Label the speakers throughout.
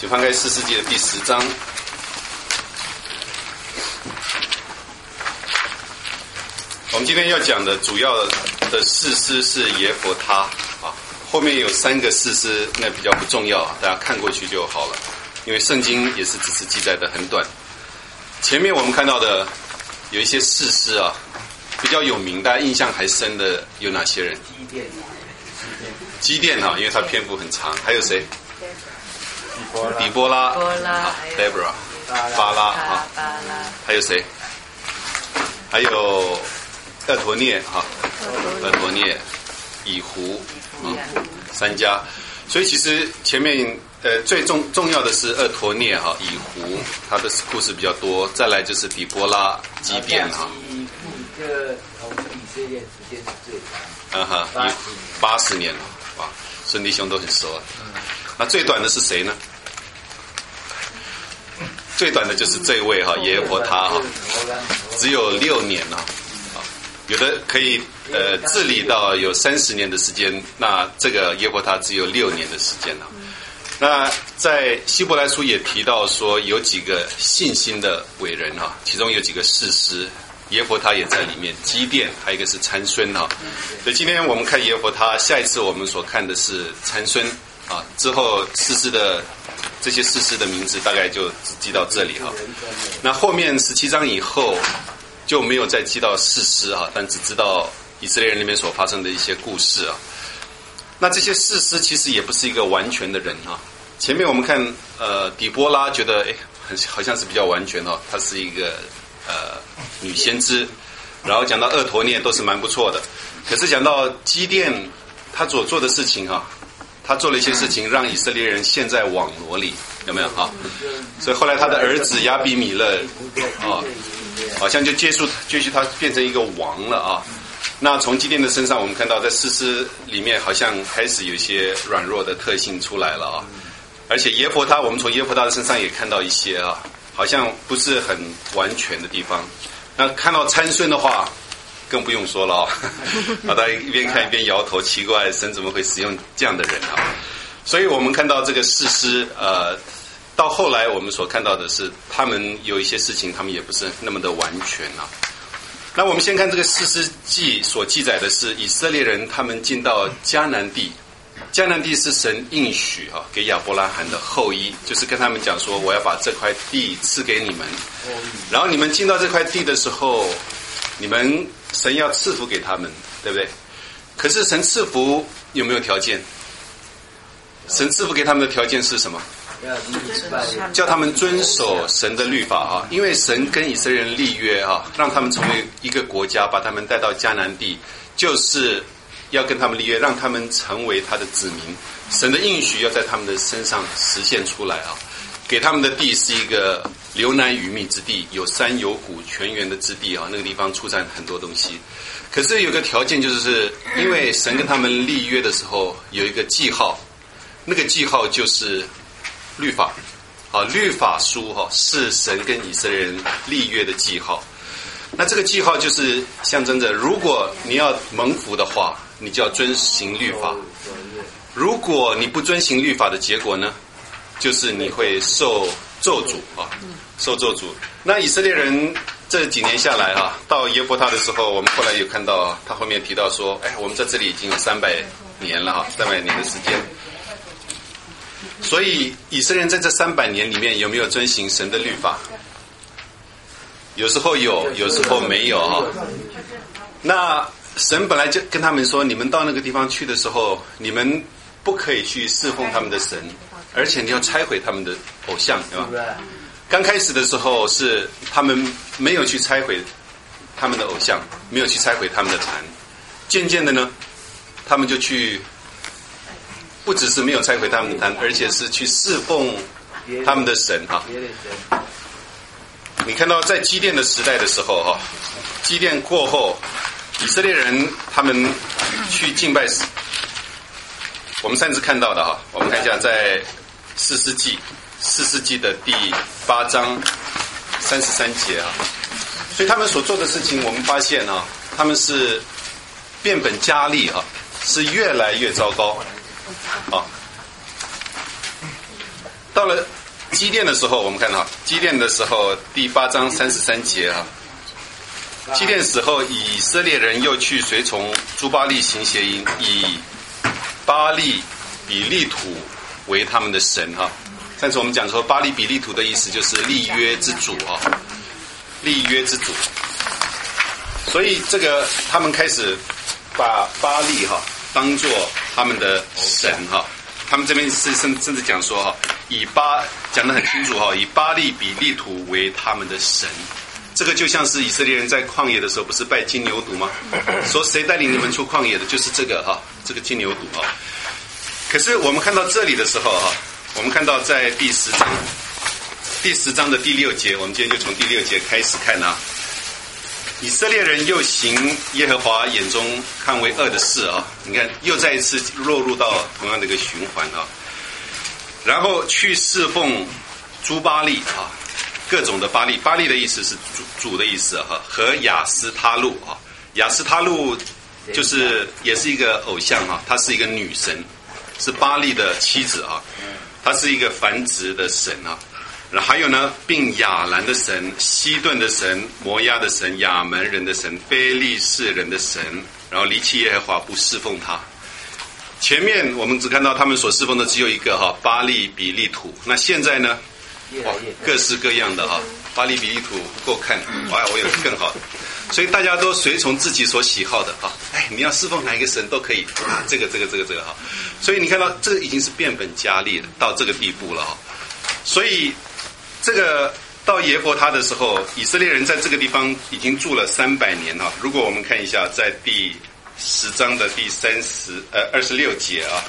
Speaker 1: 请翻开士师记的第10章。我们今天要讲的主要的士师是耶弗他啊，后面有3个士师，那比较不重要，大家看过去就好了，因为圣经也是只是记载的很短。前面我们看到的有一些士师啊，比较有名，大家印象还深的有哪些人？基甸哈，因为他篇幅很长。还有谁？底波拉、Deborah、巴拉啊，还有谁？还有厄陀聂哈，厄陀聂、以胡啊，3家。所以其实前面最重要的是厄陀聂哈，以胡，他的故事比较多。再来就是底波拉、基甸哈。
Speaker 2: 这个从以色列时间是最长。
Speaker 1: 80年了，哇，孙弟兄都很熟啊。那最短的是谁呢？最短的就是这位哈，耶弗他哈，只有6年啊，有的可以治理到有30年的时间，那这个耶弗他只有6年的时间了。那在希伯来书也提到说，有几个信心的伟人哈，其中有几个士师，耶弗他也在里面，基甸，还有一个是参孙哈。所以今天我们看耶弗他，下一次我们所看的是参孙啊，之后士师的这些士师的名字大概就只记到这里哈。那后面17章以后就没有再记到士师啊，但只知道以色列人那边所发生的一些故事啊。那这些士师其实也不是一个完全的人啊。前面我们看底波拉觉得好像是比较完全哦，她是一个女先知，然后讲到厄陀聂都是蛮不错的。可是讲到基甸他所做的事情啊，他做了一些事情让以色列人陷在网罗里，有没有啊？所以后来他的儿子亚比米勒啊，好像就接续他变成一个王了啊。那从基甸的身上我们看到在士师里面好像开始有一些软弱的特性出来了啊。而且耶弗他，我们从耶弗他的身上也看到一些啊，好像不是很完全的地方。那看到参孙的话更不用说了啊，大家一边看一边摇头，奇怪神怎么会使用这样的人啊？所以我们看到这个士师到后来我们所看到的是他们有一些事情他们也不是那么的完全啊。那我们先看这个士师记所记载的是以色列人他们进到迦南地，迦南地是神应许啊给亚伯拉罕的后裔，就是跟他们讲说我要把这块地赐给你们，然后你们进到这块地的时候，你们神要赐福给他们，对不对？可是神赐福有没有条件？神赐福给他们的条件是什么？叫他们遵守神的律法啊，因为神跟以色列人立约啊，让他们成为一个国家，把他们带到迦南地，就是要跟他们立约，让他们成为他的子民。神的应许要在他们的身上实现出来啊！给他们的地是一个流奶与蜜之地，有山有谷泉源的之地啊，那个地方出产很多东西。可是有个条件，就是因为神跟他们立约的时候有一个记号，那个记号就是律法啊，律法书哈，是神跟以色列人立约的记号。那这个记号就是象征着，如果你要蒙福的话，你就要遵行律法；如果你不遵行律法的结果呢，就是你会受咒诅啊，受咒诅。那以色列人这几年下来啊，到耶弗他的时候，我们后来有看到他后面提到说，我们在这里已经有300年了哈，300年的时间。所以以色列人在这300年里面有没有遵行神的律法？有时候有，有时候没有啊。那神本来就跟他们说，你们到那个地方去的时候，你们不可以去侍奉他们的神，而且你要拆毁他们的偶像，对吧？刚开始的时候是他们没有去拆毁他们的偶像，没有去拆毁他们的坛。渐渐的呢，他们就去，不只是没有拆毁他们的坛，而且是去侍奉他们的神哈。你看到在基甸的时代的时候哈，基甸过后，以色列人他们去敬拜，我们上次看到的哈，我们看一下在士师记的第8章33节啊。所以他们所做的事情，我们发现啊，他们是变本加厉啊，是越来越糟糕啊。 到了基甸的时候，我们看到基甸的时候第8章33节啊，基甸死后，以色列人又去随从诸巴力行邪淫，以巴力比利土为他们的神哈。上次我们讲说，巴力比利土的意思就是立约之主哈，立约之主。所以这个他们开始把巴力哈当作他们的神哈。他们这边是甚至讲说哈，讲得很清楚哈，以巴力比利土为他们的神。这个就像是以色列人在旷野的时候，不是拜金牛犊吗？说谁带领你们出旷野的，就是这个哈，这个金牛犊哈。可是我们看到这里的时候哈，我们看到在第10章的第6节，我们今天就从第6节开始看啊。以色列人又行耶和华眼中看为恶的事啊，你看又再一次落入到同样的一个循环啊。然后去侍奉诸巴力啊，各种的巴力，巴力的意思是主的意思哈，和亚斯他路啊，亚斯他路就是也是一个偶像哈，她是一个女神，是巴力的妻子啊，她是一个繁殖的神啊。然后还有呢，并亚兰的神、西顿的神、摩押的神、亚门人的神、非利士人的神，然后离弃耶和华，不侍奉他。前面我们只看到他们所侍奉的只有一个哈，巴力比利土。那现在呢，各式各样的哈，巴力比利土不够看，我有更好的。所以大家都随从自己所喜好的哈，你要侍奉哪一个神都可以，这个哈。所以你看到这个已经是变本加厉了，到这个地步了哈。所以这个到耶弗他的时候，以色列人在这个地方已经住了300年哈。如果我们看一下，在第10章的第26节啊，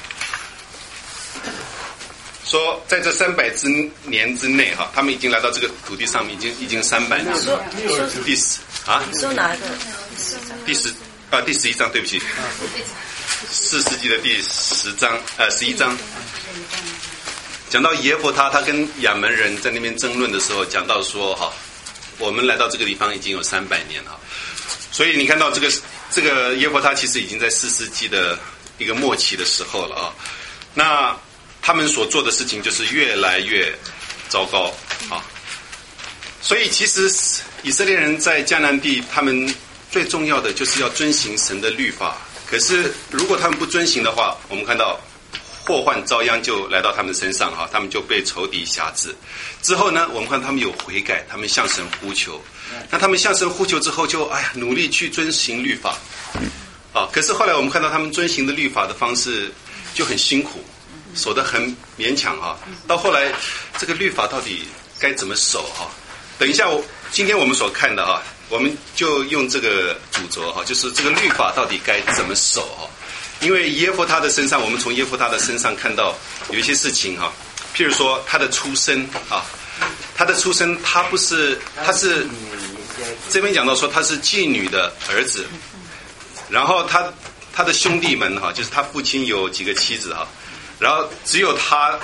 Speaker 1: 说在这300年之内哈，他们已经来到这个土地上面，已经300年了。第10啊？
Speaker 3: 你说哪一个？
Speaker 1: 第11章，对不起，4世纪的第11章。讲到耶弗他跟亚门人在那边争论的时候，讲到说哈，我们来到这个地方已经有300年了，所以你看到这个耶弗他其实已经在4世纪的一个末期的时候了啊。那他们所做的事情就是越来越糟糕啊。所以其实以色列人在迦南地，他们最重要的就是要遵行神的律法。可是如果他们不遵行的话，我们看到祸患遭殃就来到他们身上哈，他们就被仇敌辖制。之后呢，我们看他们有悔改，他们向神呼求。那他们向神呼求之后就努力去遵行律法啊。可是后来我们看到他们遵行的律法的方式就很辛苦，守得很勉强啊。到后来这个律法到底该怎么守哈？等一下今天我们所看的哈，我们就用这个主轴哈，就是这个律法到底该怎么守哈。因为耶弗他的身上，我们从耶弗他的身上看到有一些事情哈，譬如说他的出身啊，他是这边讲到说他是妓女的儿子，然后他的兄弟们哈，就是他父亲有几个妻子哈，然后只有他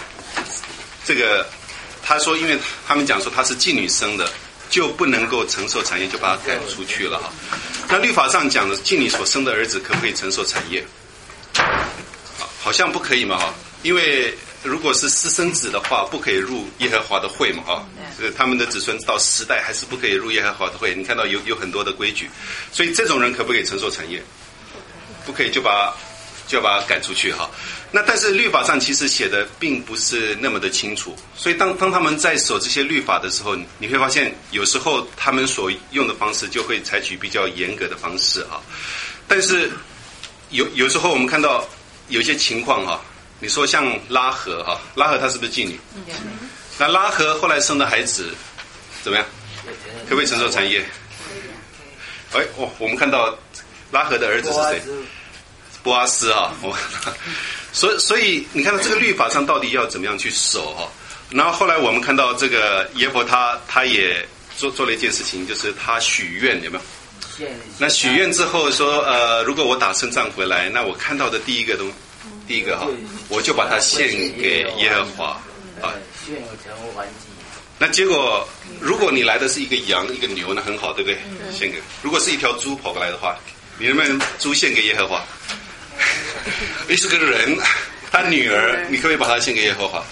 Speaker 1: 他说，因为他们讲说他是妓女生的，就不能够承受产业，就把他赶出去了哈。那律法上讲的妓女所生的儿子可不可以承受产业？好像不可以嘛哈，因为如果是私生子的话，不可以入耶和华的会嘛哈，他们的子孙到10代还是不可以入耶和华的会。你看到有很多的规矩，所以这种人可不可以承受产业？不可以，就把他赶出去哈。那但是律法上其实写的并不是那么的清楚，所以当他们在守这些律法的时候，你会发现有时候他们所用的方式就会采取比较严格的方式哈。但是有时候我们看到有一些情况哈，你说像拉合哈，拉合她是不是妓女？那拉合后来生的孩子怎么样？可不可以承受产业？我们看到拉合的儿子是谁？波阿斯啊，所以你看到这个律法上到底要怎么样去守哈？然后后来我们看到这个耶弗他也做了一件事情，就是他许愿，有没有？那许愿之后说如果我打胜仗回来，那我看到的第一个哈，我就把它献给耶和华啊。那结果如果你来的是一个羊一个牛，那很好，对不对？献给。如果是一条猪跑过来的话，你能不能猪献给耶和华？你是个人，他女儿，你可不可以把它献给耶和华？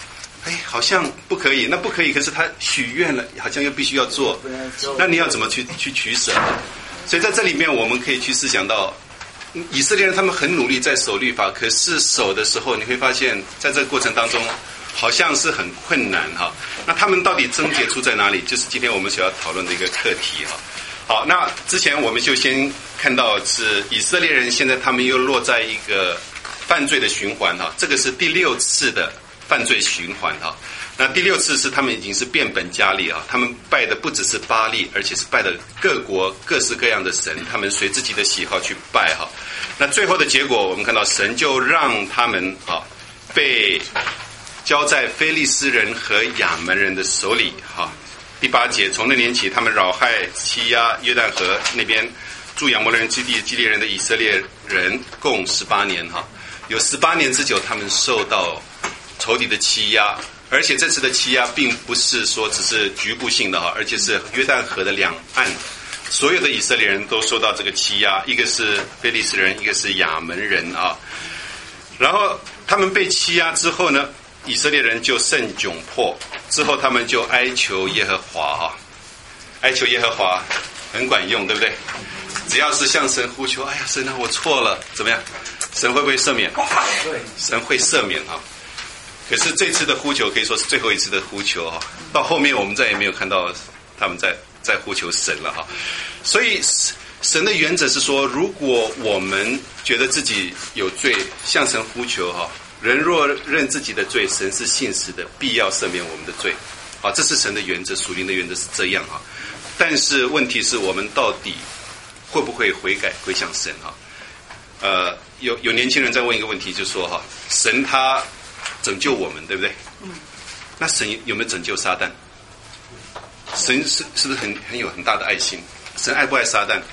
Speaker 1: 好像不可以，那不可以，可是他许愿了，好像又必须要做，那你要怎么去取舍？所以在这里面我们可以去思想到，以色列人他们很努力在守律法，可是守的时候你会发现在这个过程当中好像是很困难哈。那他们到底症结出在哪里？就是今天我们所要讨论的一个课题哈。好，那之前我们就先看到是以色列人现在他们又落在一个犯罪的循环哈，这个是第6次的犯罪循环哈。那第6次是他们已经是变本加厉啊，他们拜的不只是巴力，而且是拜的各国各式各样的神，他们随自己的喜好去拜哈。那最后的结果，我们看到神就让他们被交在非利士人和亚门人的手里哈。第8节，从那年起，他们扰害欺压约旦河那边住亚摩利人基地基列人的以色列人共18年哈，有18年之久，他们受到仇敌的欺压。而且这次的欺压并不是说只是局部性的哈，而且是约旦河的两岸，所有的以色列人都受到这个欺压，一个是非利士人，一个是亚门人啊。然后他们被欺压之后呢，以色列人就甚窘迫，之后他们就哀求耶和华哈，哀求耶和华很管用，对不对？只要是向神呼求，哎呀，神啊，我错了，怎么样？神会不会赦免？神会赦免啊。可是这次的呼求可以说是最后一次的呼求哈，到后面我们再也没有看到他们在呼求神了哈。所以神的原则是说，如果我们觉得自己有罪，向神呼求哈，人若认自己的罪，神是信实的，必要赦免我们的罪啊，这是神的原则，属灵的原则是这样哈。但是问题是我们到底会不会悔改归向神哈？有年轻人在问一个问题，就说哈，神他拯救我们，对不对？那神有没有拯救撒旦？神是不是很有很大的爱心？神爱不爱撒旦？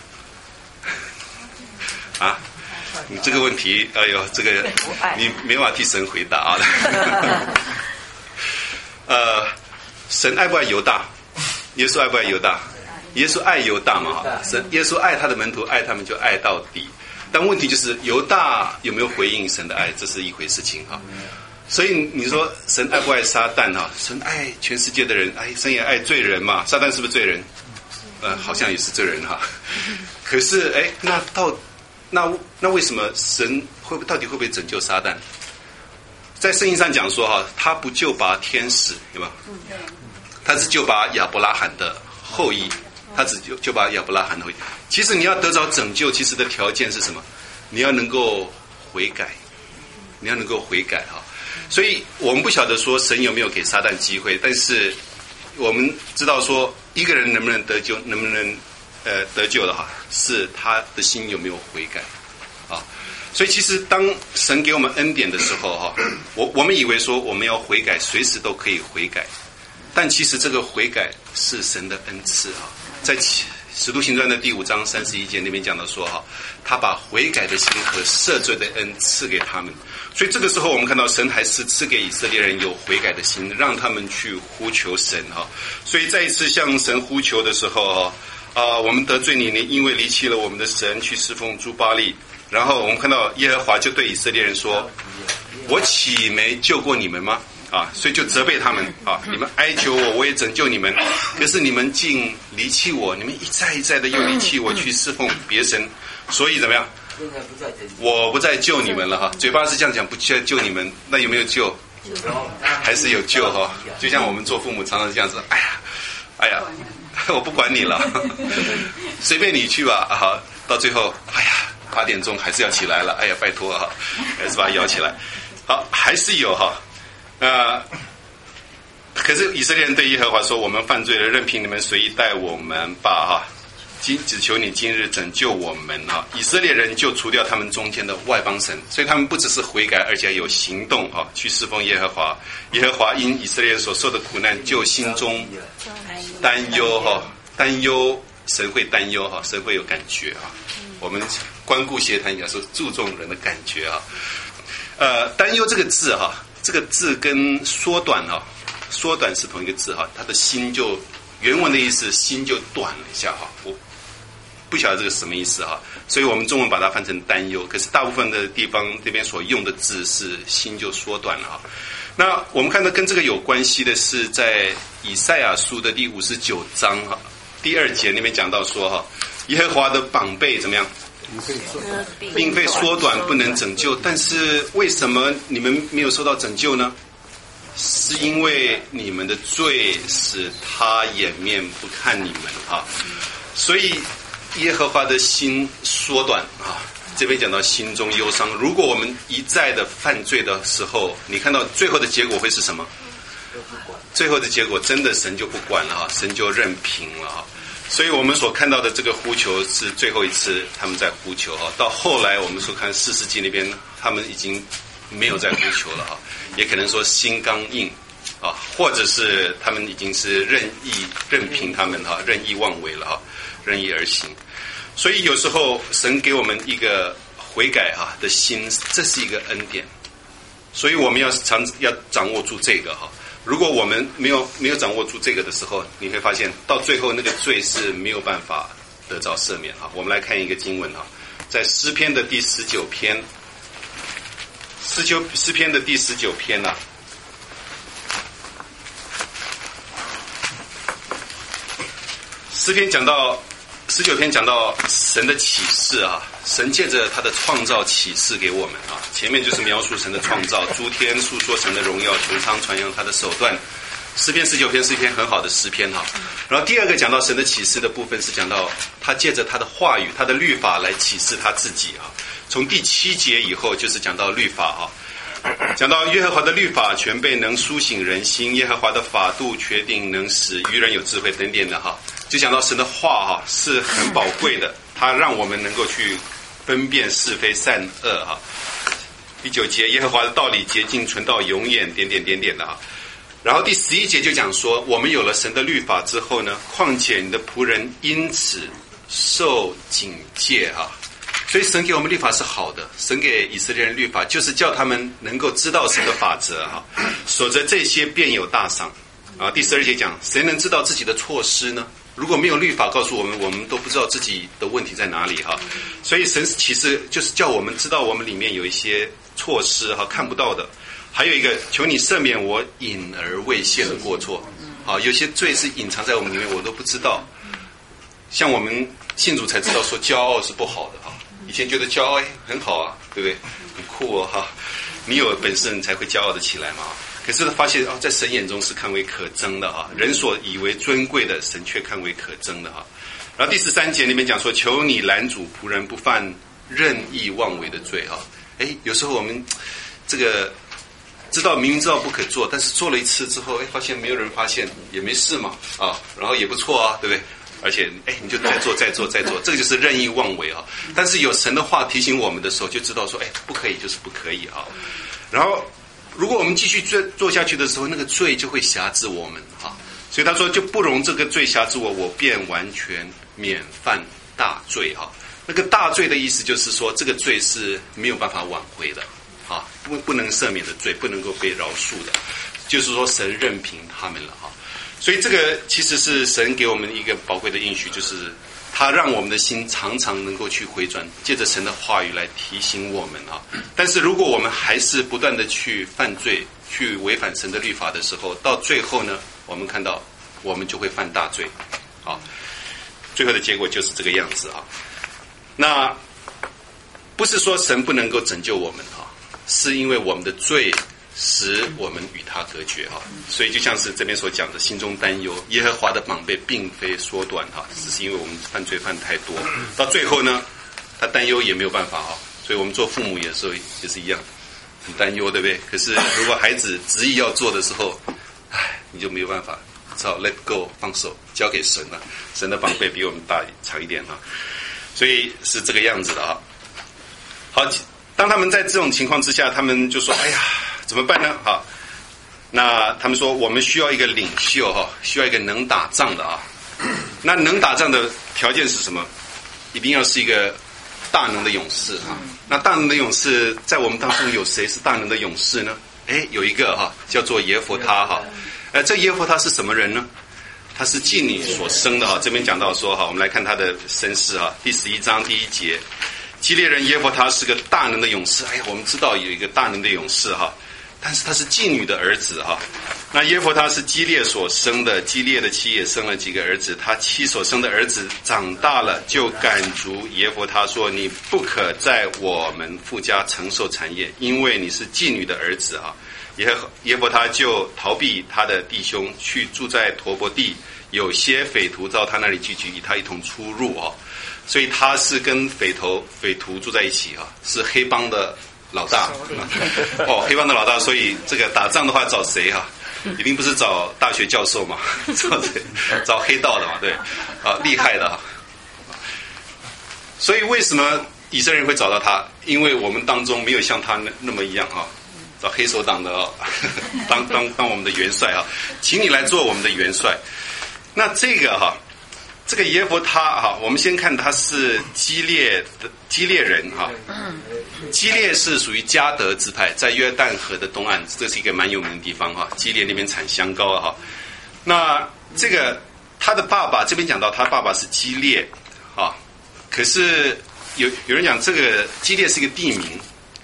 Speaker 1: 啊，你这个问题，哎呦，这个你没办法替神回答啊。神爱不爱犹大？耶稣爱不爱犹大？耶稣爱犹大嘛？耶稣爱他的门徒，爱他们就爱到底。但问题就是犹大有没有回应神的爱，这是一回事情哈。所以你说神爱不爱撒旦哈？神爱全世界的人，神也爱罪人嘛。撒旦是不是罪人？好像也是罪人哈。可是那为什么神到底会不会拯救撒旦？在圣经上讲说哈，他不救拔天使，对吧？他只救拔亚伯拉罕的后裔，他只救拔亚伯拉罕的后裔。其实你要得着拯救，其实的条件是什么？你要能够悔改，你要能够悔改哈。所以我们不晓得说神有没有给撒旦机会，但是我们知道说一个人能不能得救，能不能得救的哈，是他的心有没有悔改啊。所以其实当神给我们恩典的时候哈，我们以为说我们要悔改，随时都可以悔改，但其实这个悔改是神的恩赐啊。在使徒行传的第5章31节那边讲到说哈，他把悔改的心和赦罪的恩赐给他们。所以这个时候我们看到神还是赐给以色列人有悔改的心，让他们去呼求神哈。所以再一次向神呼求的时候我们得罪你，因为离弃了我们的神，去侍奉诸巴力。然后我们看到耶和华就对以色列人说，我岂没救过你们吗？所以就责备他们你们哀求我，我也拯救你们，可是你们竟离弃我，你们一再一再的又离弃我，去侍奉别神，所以怎么样？我不再救你们了哈。嘴巴是这样讲，不再救你们，那有没有救？还是有救哈。就像我们做父母常常这样子，哎呀，我不管你了，随便你去吧到最后8点钟还是要起来了，拜托还是把它摇起来。好，还是有可是以色列人对耶和华说，我们犯罪了，任凭你们随意待我们吧只求你今日拯救我们以色列人就除掉他们中间的外邦神，所以他们不只是悔改，而且有行动去侍奉耶和华。耶和华因以色列人所受的苦难，就心中担忧担忧，神会担忧神会有感觉我们关顾协谈讲说注重人的感觉担忧这个字这个字跟缩短缩短是同一个字它的心就原文的意思，心就短了一下我不晓得这个什么意思所以我们中文把它翻成担忧，可是大部分的地方这边所用的字是心就缩短了那我们看到跟这个有关系的是在以赛亚书的第59章第2节那边讲到说耶和华的膀臂怎么样？并非缩短，不能拯救。但是为什么你们没有受到拯救呢？是因为你们的罪使他掩面不看你们所以耶和华的心缩短这边讲到心中忧伤。如果我们一再的犯罪的时候，你看到最后的结果会是什么？最后的结果真的神就不管了神就任凭了所以我们所看到的这个呼求是最后一次他们在呼求到后来我们所看4世纪那边他们已经没有在呼求了也可能说心刚硬或者是他们已经是任凭他们任意妄为了任意而行。所以有时候神给我们一个悔改的心，这是一个恩典。所以我们要掌握住这个如果我们没有掌握住这个的时候，你会发现到最后那个罪是没有办法得到赦免我们来看一个经文在诗篇的第19篇，诗篇的第19篇诗篇讲到19篇讲到神的启示神借着他的创造启示给我们前面就是描述神的创造，诸天述说神的荣耀，穹苍传扬他的手段。诗篇19篇是一篇很好的诗篇然后第二个讲到神的启示的部分是讲到他借着他的话语，他的律法来启示他自己从第7节以后就是讲到律法讲到耶和华的律法全备能苏醒人心，耶和华的法度确定能使愚人有智慧等等的就讲到神的话是很宝贵的，它让我们能够去分辨是非善恶第9节耶和华的道理洁净存到永远点点点点的然后第11节就讲说我们有了神的律法之后呢，况且你的仆人因此受警戒所以神给我们律法是好的，神给以色列人律法就是叫他们能够知道神的法则守着这些便有大赏第12节讲谁能知道自己的错失呢？如果没有律法告诉我们，我们都不知道自己的问题在哪里所以神其实就是叫我们知道我们里面有一些错失看不到的。还有一个求你赦免我隐而未现的过错有些罪是隐藏在我们里面我都不知道。像我们信主才知道说骄傲是不好的以前觉得骄傲很好对不对？很酷你有本事你才会骄傲的起来嘛可是发现在神眼中是看为可憎的人所以为尊贵的，神却看为可憎的然后第13节那边讲说求你拦阻仆人不犯任意妄为的罪有时候我们这个明明知道不可做，但是做了一次之后发现没有人发现也没事嘛然后也不错对不对？而且你就再做，这个就是任意妄为但是有神的话提醒我们的时候，就知道说不可以就是不可以然后如果我们继续做下去的时候，那个罪就会辖制我们所以他说就不容这个罪辖制我便完全免犯大罪那个大罪的意思就是说这个罪是没有办法挽回的不能赦免的罪，不能够被饶恕的，就是说神任凭他们了所以这个其实是神给我们一个宝贵的应许，就是他让我们的心常常能够去回转，借着神的话语来提醒我们但是如果我们还是不断的去犯罪，去违反神的律法的时候，到最后呢，我们看到我们就会犯大罪最后的结果就是这个样子那不是说神不能够拯救我们是因为我们的罪使我们与他隔绝所以就像是这边所讲的心中担忧，耶和华的膀臂并非缩短只是因为我们犯罪犯太多，到最后呢他担忧也没有办法所以我们做父母也是一样很担忧对不对？可是如果孩子执意要做的时候你就没有办法，只好 let go 放手交给神了，神的膀臂比我们大长一点所以是这个样子的好，当他们在这种情况之下，他们就说怎么办呢那他们说我们需要一个领袖需要一个能打仗的那能打仗的条件是什么？一定要是一个大能的勇士那大能的勇士在我们当中有谁是大能的勇士呢？有一个叫做耶弗他这耶弗他是什么人呢？他是妓女所生的这边讲到说我们来看他的身世第11章第1节，基列人耶弗他是个大能的勇士我们知道有一个大能的勇士但是他是妓女的儿子哈。那耶弗他是基列所生的，基列的妻也生了几个儿子，他妻所生的儿子长大了，就赶逐耶弗他说：“你不可在我们父家承受产业，因为你是妓女的儿子哈。”耶弗他就逃避他的弟兄，去住在陀伯地，有些匪徒到他那里聚集，与他一同出入哈。所以他是跟匪徒住在一起哈，是黑帮的老大黑帮的老大，所以这个打仗的话找谁哈？一定不是找大学教授嘛，找黑道的嘛，对，厉害的哈。所以为什么以色列人会找到他？因为我们当中没有像他那么一样哈，找黑手党的当我们的元帅哈，请你来做我们的元帅。那这个耶弗他哈，我们先看他是基列人哈。基列是属于迦得支派，在约旦河的东岸，这是一个蛮有名的地方哈。基列那边产香膏哈。那这个他的爸爸这边讲到，他爸爸是基列啊，可是有人讲这个基列是一个地名。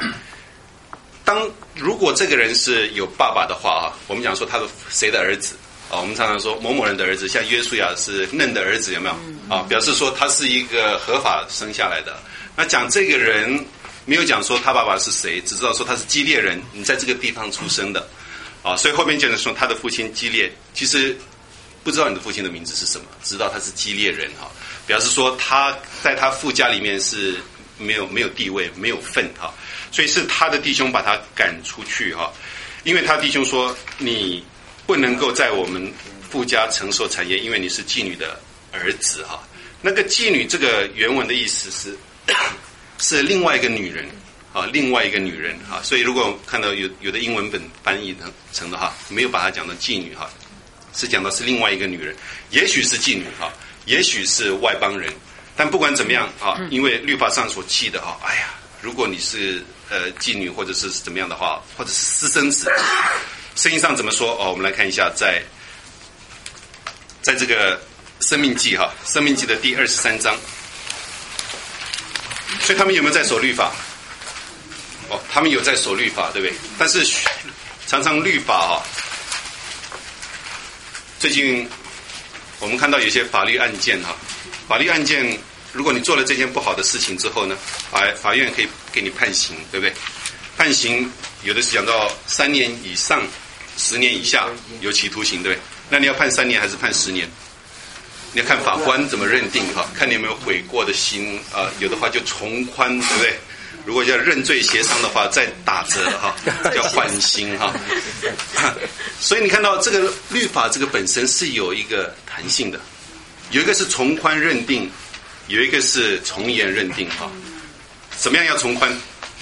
Speaker 1: 如果这个人是有爸爸的话啊，我们讲说他是谁的儿子啊？我们常常说某某人的儿子，像约书亚是嫩的儿子，有没有啊？表示说他是一个合法生下来的。那讲这个人没有讲说他爸爸是谁，只知道说他是基列人，你在这个地方出生的啊。所以后面讲的说他的父亲基列，其实不知道你的父亲的名字是什么，知道他是基列人哈，表示说他在他父家里面是没有地位，没有份哈。所以是他的弟兄把他赶出去哈，因为他弟兄说你不能够在我们父家承受产业，因为你是妓女的儿子哈。那个妓女这个原文的意思是另外一个女人啊，另外一个女人哈。所以如果看到有的英文本翻译成的哈，没有把它讲成妓女哈，是讲的是另外一个女人，也许是妓女哈，也许是外邦人，但不管怎么样啊，因为律法上所记的哈，哎呀，如果你是妓女或者是怎么样的话，或者是私生子，圣经上怎么说哦？我们来看一下，在这个生命记哈，生命记的第23章。所以他们有没有在守律法？哦，他们有在守律法，对不对？但是常常律法哈，最近我们看到有些法律案件哈，法律案件。如果你做了这件不好的事情之后呢，法院可以给你判刑，对不对？判刑有的是讲到3年以上10年以下有期徒刑，对不对？那你要判3年还是判10年？你要看法官怎么认定哈，看你有没有悔过的心啊，有的话就从宽，对不对？如果要认罪协商的话，再打折哈，叫缓刑哈。所以你看到这个律法这个本身是有一个弹性的，有一个是从宽认定。有一个是从严认定哈，怎么样要从宽？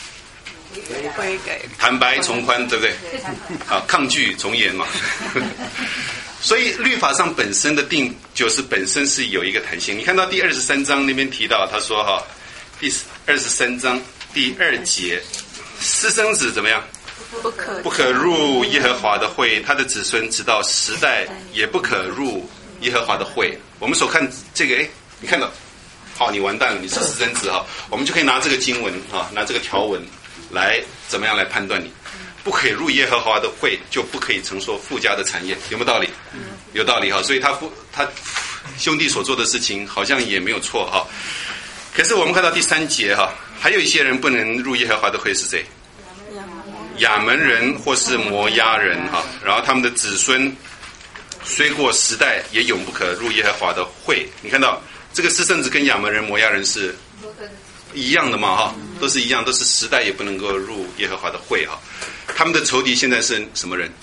Speaker 1: 坦白从宽，对不对？啊，抗拒从严嘛。所以律法上本身的定就是本身是有一个弹性。你看到第23章那边提到，他说哈，第23章第2节，私生子怎么样？不可入耶和华的会，他的子孙直到10代也不可入耶和华的会。我们所看这个，你看到？好，你完蛋了，你是私生子哈，我们就可以拿这个经文啊，拿这个条文来怎么样来判断你，不可以入耶和华的会，就不可以承受父家的产业，有没有道理？有道理哈，所以他兄弟所做的事情好像也没有错哈。可是我们看到第3节哈，还有一些人不能入耶和华的会是谁？亚门人或是摩押人哈，然后他们的子孙虽过10代，也永不可入耶和华的会。你看到？这个私生子跟亚门人、摩押人是一样的嘛？哈，都是一样，都是10代也不能够入耶和华的会哈。他们的仇敌现在是什么人？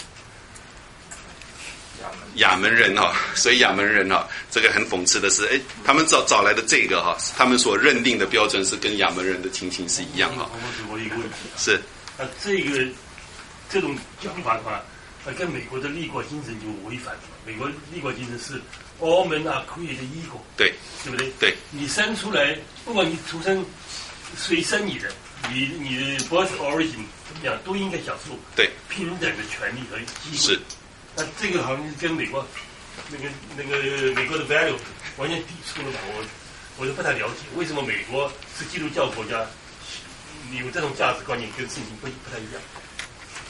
Speaker 1: 亚门人哈。所以亚门人哈，这个很讽刺的是，他们找来的这个哈，他们所认定的标准是跟亚门人的情形是一样哈。
Speaker 3: 我一个问题
Speaker 1: 是，
Speaker 3: 这种讲法的话，跟美国的立国精神就违反了。美国立国精神是 all men are created equal， 对不对？
Speaker 1: 对，
Speaker 3: 你生出来，不管你出生谁生你的，你的 birth origin 怎么样，都应该享受平等的权利和机会。
Speaker 1: 是，
Speaker 3: 那这个好像跟美国那个美国的 value 完全抵触了吧？我就不太了解，为什么美国是基督教国家，有这种价值观念跟圣经不太一样？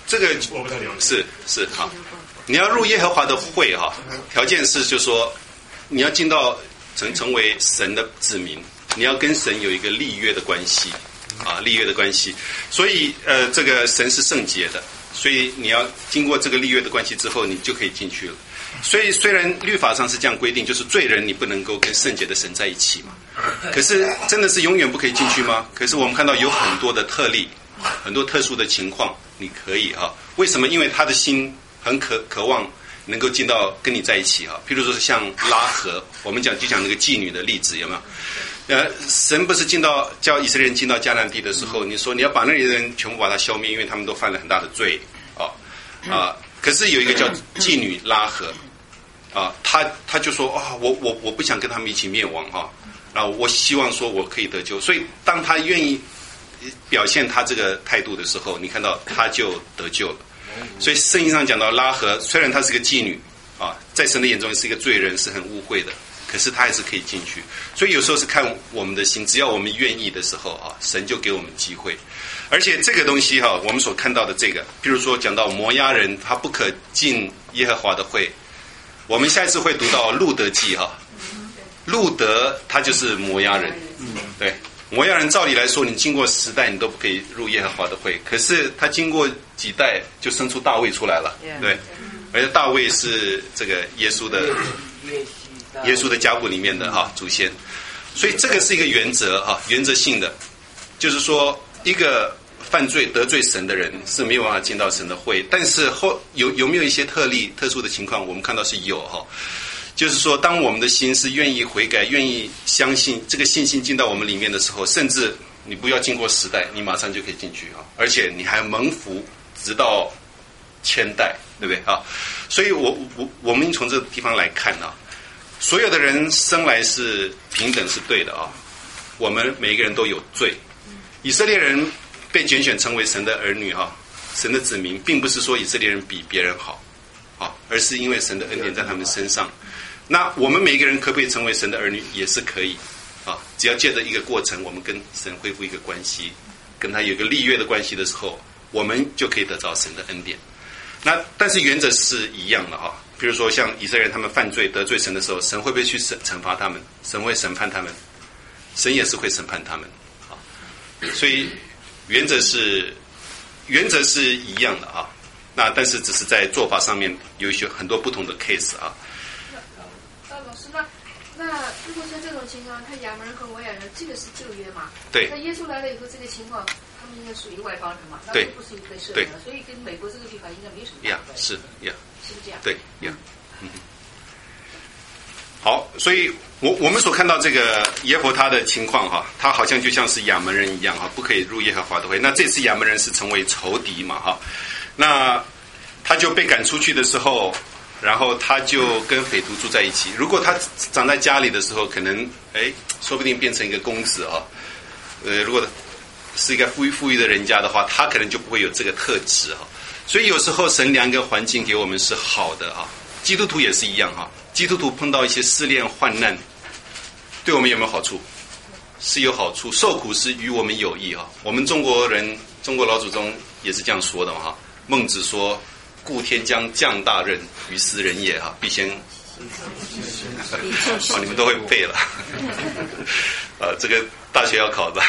Speaker 1: 这个
Speaker 3: 我不太了解。
Speaker 1: 是哈，你要入耶和华的会哈，条件是就是说你要进到成为神的子民，你要跟神有一个立约的关系啊，立约的关系。所以这个神是圣洁的，所以你要经过这个立约的关系之后，你就可以进去了。所以虽然律法上是这样规定，就是罪人你不能够跟圣洁的神在一起嘛，可是真的是永远不可以进去吗？可是我们看到有很多的特例，很多特殊的情况你可以哈。为什么？因为他的心很渴望能够进到跟你在一起哈。譬如说像拉合，我们就讲那个妓女的例子，有没有？神不是叫以色列人进到迦南地的时候，你说你要把那里的人全部把他消灭，因为他们都犯了很大的罪可是有一个叫妓女拉合他就说我不想跟他们一起灭亡然后我希望说我可以得救，所以当他愿意表现他这个态度的时候，你看到他就得救了。所以圣经上讲到拉合，虽然她是个妓女在神的眼中是一个罪人，是很污秽的，可是他还是可以进去。所以有时候是看我们的心，只要我们愿意的时候神就给我们机会。而且这个东西我们所看到的这个，譬如说讲到摩押人他不可进耶和华的会，我们下一次会读到路德记路德他就是摩押人，对，摩押人照理来说你经过10代你都不可以入耶和华的会，可是他经过几代就生出大卫出来了，对，而且大卫是这个耶稣的家谱里面的祖先。所以这个是一个原则原则性的，就是说一个犯罪得罪神的人是没有办法进到神的会，但是有没有一些特殊的情况，我们看到是有就是说当我们的心是愿意悔改，愿意相信，这个信心进到我们里面的时候，甚至你不要经过10代，你马上就可以进去而且你还蒙福直到1000代，对不对所以我们从这个地方来看所有的人生来是平等是对的我们每一个人都有罪。以色列人被拣选成为神的儿女神的子民，并不是说以色列人比别人好而是因为神的恩典在他们身上。那我们每一个人可不可以成为神的儿女？也是可以只要借着一个过程，我们跟神恢复一个关系，跟他有一个立约的关系的时候，我们就可以得到神的恩典。那但是原则是一样的比如说像以色列人他们犯罪得罪神的时候，神会不会去惩罚他们？神会审判他们，神也是会审判他们所以原则是一样的那但是只是在做法上面有很多不同的 case
Speaker 4: 老师，那如果像这种情况，他亚门人和摩押人这个是旧约嘛？
Speaker 1: 对。
Speaker 4: 那耶稣来了以后，这个情况他们应该属于外邦人嘛？
Speaker 1: 对。
Speaker 4: 那不是一个社会了，所以跟美国这个地方应该没什么关系。
Speaker 1: 是不是
Speaker 4: 这样？
Speaker 1: 对好，所以我们所看到这个耶和华的情况他好像就像是亚门人一样不可以入耶和华的会。那这次亚门人是成为仇敌嘛那他就被赶出去的时候，然后他就跟匪徒住在一起。如果他长在家里的时候，可能说不定变成一个公子如果是一个富裕的人家的话，他可能就不会有这个特质所以有时候神量一个环境给我们是好的基督徒也是一样基督徒碰到一些试炼患难，对我们有没有好处？是有好处，受苦是与我们有益我们中国老祖宗也是这样说的孟子说故天将降大任于斯人也必先你们都会背了这个大学要考的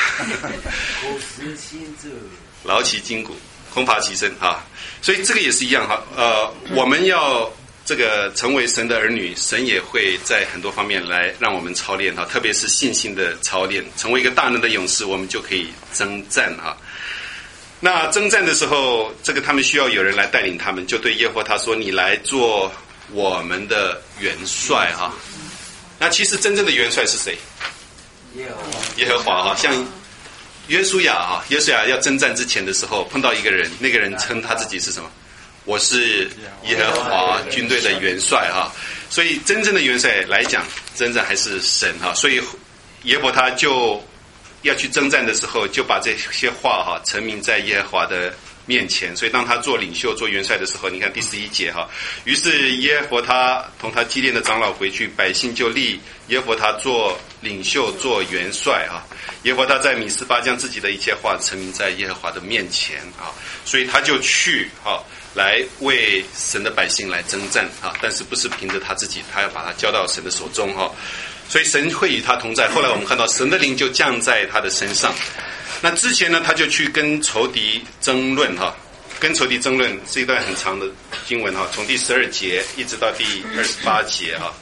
Speaker 1: 劳其筋骨，空乏其身所以这个也是一样我们要这个成为神的儿女，神也会在很多方面来让我们操练特别是信心的操练，成为一个大能的勇士，我们就可以征战那征战的时候，这个他们需要有人来带领他们，就对耶和华他说：“你来做我们的元帅那其实真正的元帅是谁？耶和华像约书亚要征战之前的时候，碰到一个人，那个人称他自己是什么？我是耶和华军队的元帅所以真正的元帅来讲，真正还是神所以耶和华他就要去征战的时候，就把这些话陈明在耶和华的面前。所以当他做领袖做元帅的时候，你看第11节哈，于是耶和华同他基甸的长老回去，百姓就立耶和华做领袖做元帅啊。耶和华在米斯巴将自己的一切话陈明在耶和华的面前啊，所以他就去来为神的百姓来征战啊，但是不是凭着他自己，他要把他交到神的手中哈。所以神会与他同在。后来我们看到神的灵就降在他的身上。那之前呢，他就去跟仇敌争论哈，跟仇敌争论是一段很长的经文哈，从第12节一直到第28节哈。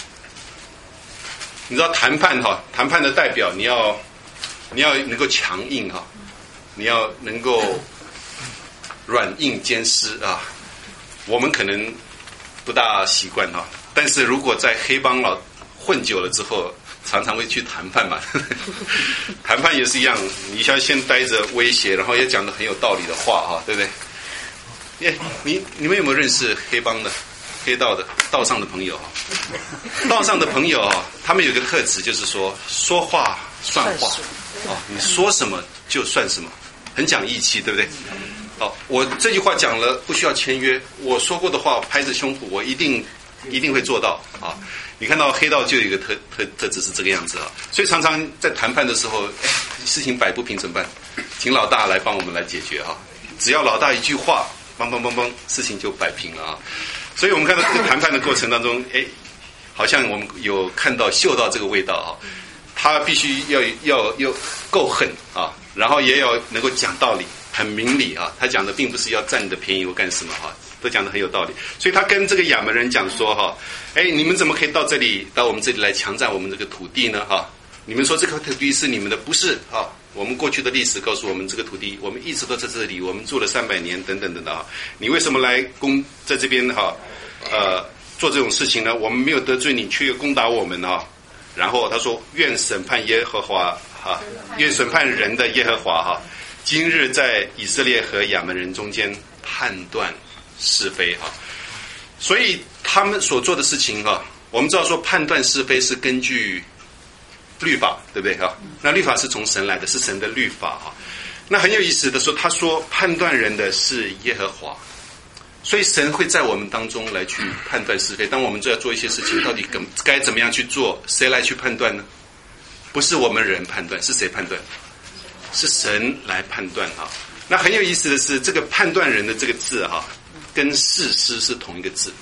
Speaker 1: 你知道谈判的代表你要能够强硬哈，你要能够软硬兼施啊。我们可能不大习惯哈，但是如果在黑帮混久了之后，常常会去谈判嘛。谈判也是一样，你要先带着威胁，然后也讲得很有道理的话哈，对不对？你们有没有认识黑帮的、黑道的、道上的朋友？道上的朋友他们有一个特质，就是说话算话你说什么就算什么，很讲义气，对不对？我这句话讲了不需要签约，我说过的话拍着胸脯，我一定会做到啊！你看到黑道就有一个特质是这个样子啊，所以常常在谈判的时候，事情摆不平怎么办？请老大来帮我们来解决哈！只要老大一句话，梆梆梆梆，事情就摆平了啊！所以我们看到这个谈判的过程当中，好像我们有嗅到这个味道啊！他必须要够狠啊，然后也要能够讲道理，很明理啊！他讲的并不是要占你的便宜或干什么哈。都讲得很有道理，所以他跟这个亚门人讲说你们怎么可以到我们这里来强占我们这个土地呢你们说这个土地是你们的，不是我们过去的历史告诉我们，这个土地我们一直都在这里，我们住了300年等等等等你为什么来在这边做这种事情呢？我们没有得罪你，却又攻打我们然后他说愿审判耶和华愿审判人的耶和华今日在以色列和亚门人中间判断是非所以他们所做的事情我们知道说判断是非是根据律法，对不对那律法是从神来的，是神的律法那很有意思的说，他说判断人的是耶和华，所以神会在我们当中来去判断是非。当我们就要做一些事情，到底该怎么样去做，谁来去判断呢？不是我们人判断，是谁判断？是神来判断那很有意思的是，这个判断人的这个字跟士师是同一个字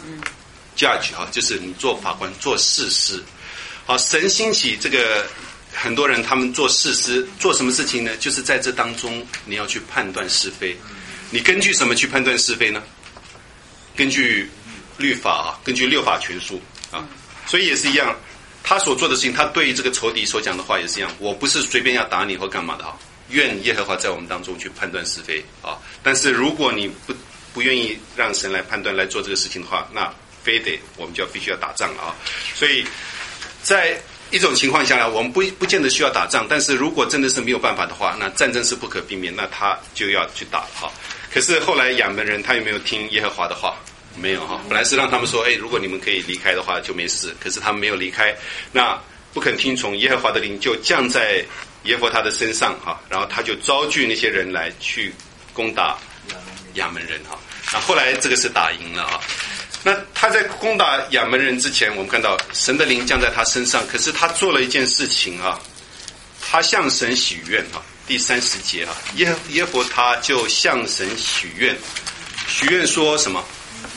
Speaker 1: ，judge 就是你做法官做士师。神兴起这个很多人，他们做士师做什么事情呢？就是在这当中你要去判断是非。你根据什么去判断是非呢？根据律法根据六法全书所以也是一样，他所做的事情，他对于这个仇敌所讲的话也是一样。我不是随便要打你或干嘛的愿耶和华在我们当中去判断是非但是如果你不愿意让神来判断来做这个事情的话，那非得我们就必须要打仗了所以在一种情况下呢，我们不见得需要打仗，但是如果真的是没有办法的话，那战争是不可避免，那他就要去打了可是后来亚门人他有没有听耶和华的话？没有本来是让他们说如果你们可以离开的话就没事，可是他们没有离开，那不肯听从，耶和华的灵就降在耶和华的身上然后他就招聚那些人来去攻打亚门人那后来这个是打赢了那他在攻打亚门人之前，我们看到神的灵降在他身上，可是他做了一件事情他向神许愿第30节耶和华就向神许愿说什么？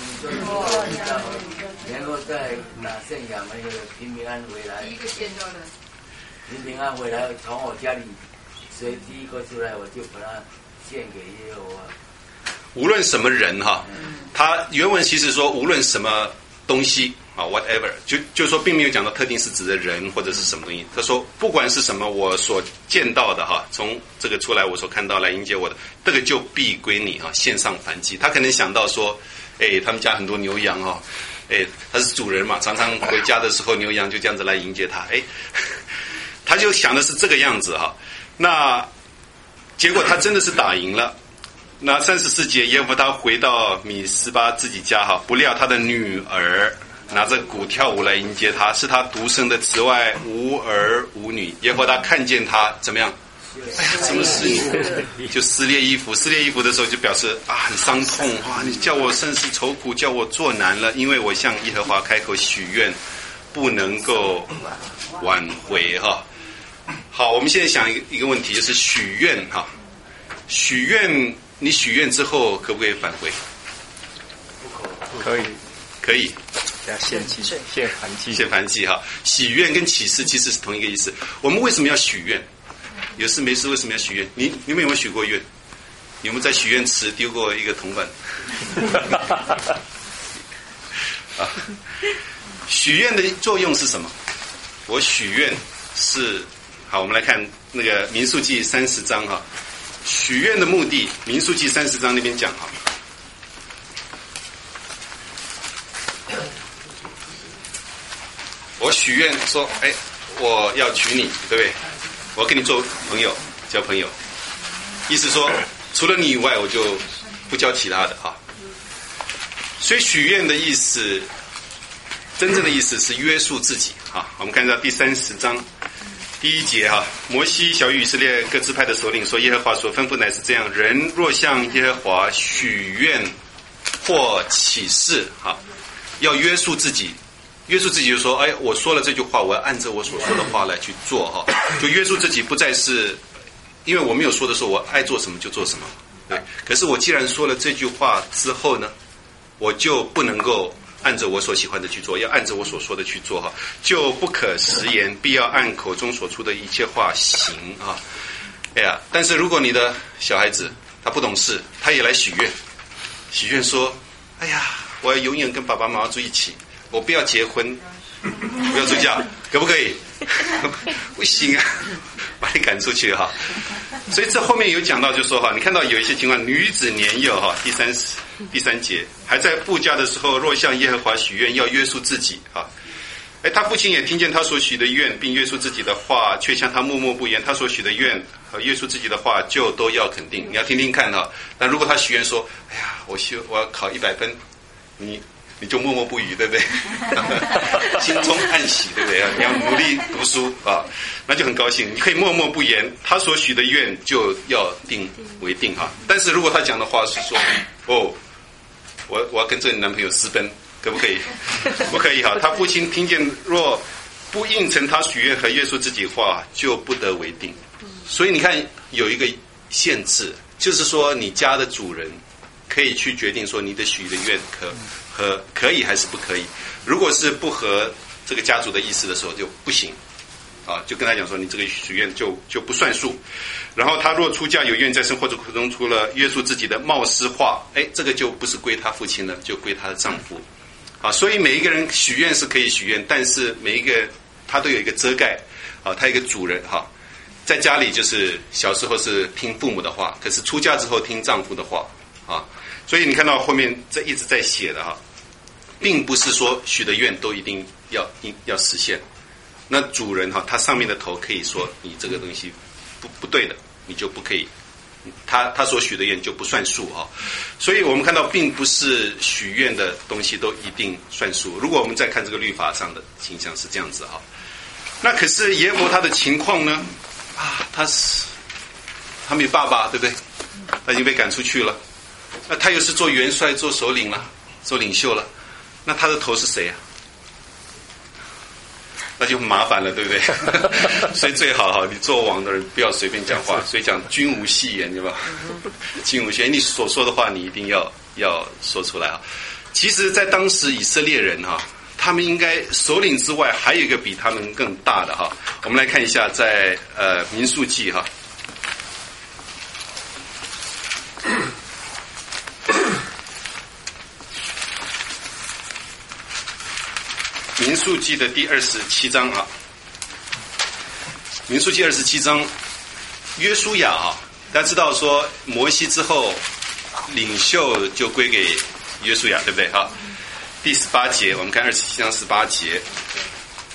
Speaker 2: 能够在拿圣亚门人平平安回来，
Speaker 4: 第一个见到的
Speaker 2: 平安回来，从我家里谁第一个出来，我就把他献给耶和华。
Speaker 1: 无论什么人他原文其实说无论什么东西whatever， 就说并没有讲到特定是指的人或者是什么东西。他说不管是什么我所见到的从这个出来我所看到来迎接我的，这个就必归你献上燔祭。他可能想到说他们家很多牛羊他是主人嘛，常常回家的时候牛羊就这样子来迎接他他就想的是这个样子那结果他真的是打赢了。那34节，耶和华回到米斯巴自己家不料他的女儿拿着鼓跳舞来迎接他，是他独生的，此外无儿无女。耶和华看见他怎么样？ 哎呀，怎么是你？就撕裂衣服，撕裂衣服的时候就表示啊很伤痛啊！你叫我甚是愁苦，叫我作难了，因为我向耶和华开口许愿，不能够挽回哈。好，我们现在想一个问题，就是许愿哈，许愿你许愿之后可不可以反悔？
Speaker 5: 可以，
Speaker 1: 可以。
Speaker 5: 要献祭，献燔祭，
Speaker 1: 献燔祭哈。许愿跟起誓其实是同一个意思。我们为什么要许愿？有事没事为什么要许愿？你们有没有许过愿？有没有在许愿池丢过一个铜板？啊，许愿的作用是什么？我许愿是好，我们来看那个民数记30章哈。许愿的目的，民数记30章那边讲哈。我许愿说，哎，我要娶你，对不对？我要跟你做朋友，交朋友。意思说，除了你以外，我就不交其他的哈。所以许愿的意思，真正的意思是约束自己哈。我们看到第30章第1节哈，摩西晓谕以色列各支派的首领说，耶和华所吩咐乃是这样：人若向耶和华许愿或起誓哈，要约束自己。约束自己就说，哎，我说了这句话，我要按照我所说的话来去做哈。就约束自己，不再是因为我没有说的时候，我爱做什么就做什么。对，可是我既然说了这句话之后呢，我就不能够按照我所喜欢的去做，要按照我所说的去做哈，就不可食言，必要按口中所出的一切话行啊。哎呀，但是如果你的小孩子他不懂事，他也来许愿，许愿说，哎呀，我要永远跟爸爸妈妈住一起。我不要结婚，不要出嫁，可不可以？不行啊，把你赶出去哈。所以这后面有讲到，就说哈，你看到有一些情况，女子年幼哈，第三节，还在布家的时候，若向耶和华许愿，要约束自己哈。哎，他父亲也听见他所许的愿，并约束自己的话，却向他默默不言。他所许的愿和约束自己的话，就都要肯定。你要听听看哈。但如果他许愿说，哎呀，我要考100分，你就默默不语，对不对？心中暗喜，对不对？你要努力读书啊，那就很高兴。你可以默默不言，他所许的愿就要定为定哈。但是如果他讲的话是说，哦，我要跟这个男朋友私奔，可不可以？不可以哈。他父亲听见若不应承他许愿和约束自己话，就不得为定。所以你看有一个限制，就是说你家的主人可以去决定说你的许的愿可以还是不可以。如果是不合这个家族的意思的时候就不行啊，就跟他讲说你这个许愿就不算数。然后他若出嫁有愿在身，或者口中出了约束自己的冒失话，哎，这个就不是归他父亲了，就归他的丈夫啊。所以每一个人许愿是可以许愿，但是每一个他都有一个遮盖啊，他有一个主人哈。在家里就是小时候是听父母的话，可是出嫁之后听丈夫的话啊。所以你看到后面这一直在写的哈，并不是说许的愿都一定要实现。那主人哈，他上面的头可以说你这个东西不对的，你就不可以，他所许的愿就不算数哈。所以我们看到并不是许愿的东西都一定算数。如果我们再看这个律法上的倾向是这样子哈，那可是耶和华他的情况呢？啊，他没有爸爸，对不对？他已经被赶出去了。那他又是做元帅、做首领了、做领袖了，那他的头是谁啊？那就很麻烦了，对不对？所以最好哈，你做王的人不要随便讲话。所以讲君无戏言，对吧？君无戏言，你所说的话你一定要说出来啊。其实，在当时以色列人哈，他们应该首领之外还有一个比他们更大的哈。我们来看一下在民数记哈。民数记的第27章啊，民数记27章，约书亚啊，大家知道说摩西之后，领袖就归给约书亚，对不对哈？第18节，我们看27章18节，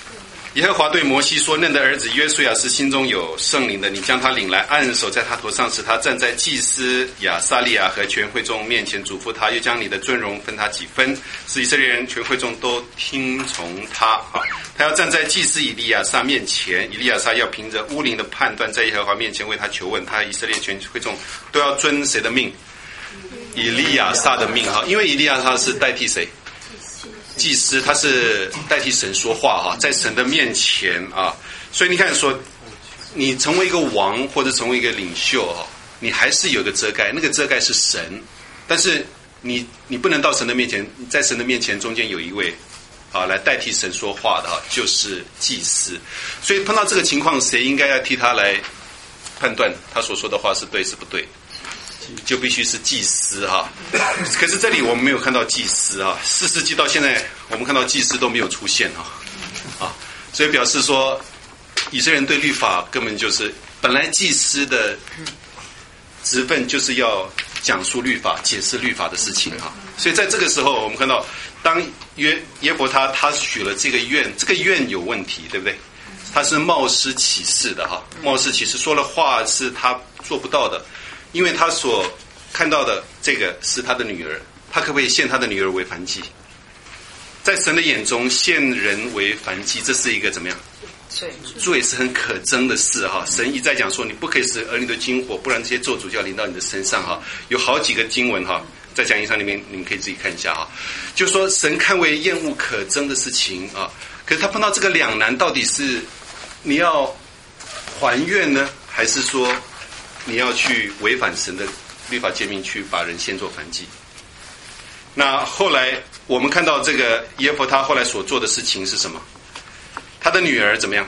Speaker 1: 耶和华对摩西说：嫩的儿子约书亚是心中有圣灵的，你将他领来，按手在他头上，使他站在祭司亚撒利亚和全会众面前，嘱咐他，又将你的尊荣分他几分，使以色列人全会众都听从他。他要站在祭司以利亚撒面前，以利亚撒要凭着乌灵的判断，在耶和华面前为他求问，他以色列全会众都要遵谁的命？以利亚撒的命哈，因为以利亚撒是代替谁？祭司，他是代替神说话哈，在神的面前啊，所以你看说，你成为一个王或者成为一个领袖哈，你还是有个遮盖，那个遮盖是神，但是你不能到神的面前，在神的面前中间有一位啊来代替神说话的哈，就是祭司，所以碰到这个情况，谁应该要替他来判断他所说的话是对是不对？就必须是祭司哈，可是这里我们没有看到祭司啊，4世纪到现在我们看到祭司都没有出现啊，所以表示说以色列人对律法根本就是本来祭司的职分就是要讲述律法、解释律法的事情哈，所以在这个时候我们看到，当耶弗他许了这个愿，这个愿有问题，对不对？他是冒失起誓的哈，冒失起誓说了话是他做不到的。因为他所看到的这个是他的女儿，他可不可以献他的女儿为燔祭？在神的眼中，献人为燔祭，这是一个怎么样？罪是很可憎的事哈。神一再讲说，你不可以使儿女的经火，不然这些咒诅就要临到你的身上哈。有好几个经文哈，在讲义上里面你们可以自己看一下哈。就说神看为厌恶可憎的事情啊，可是他碰到这个两难，到底是你要还愿呢，还是说你要去违反神的律法诫命，去把人献作燔祭？那后来我们看到这个耶弗他后来所做的事情是什么？他的女儿怎么样？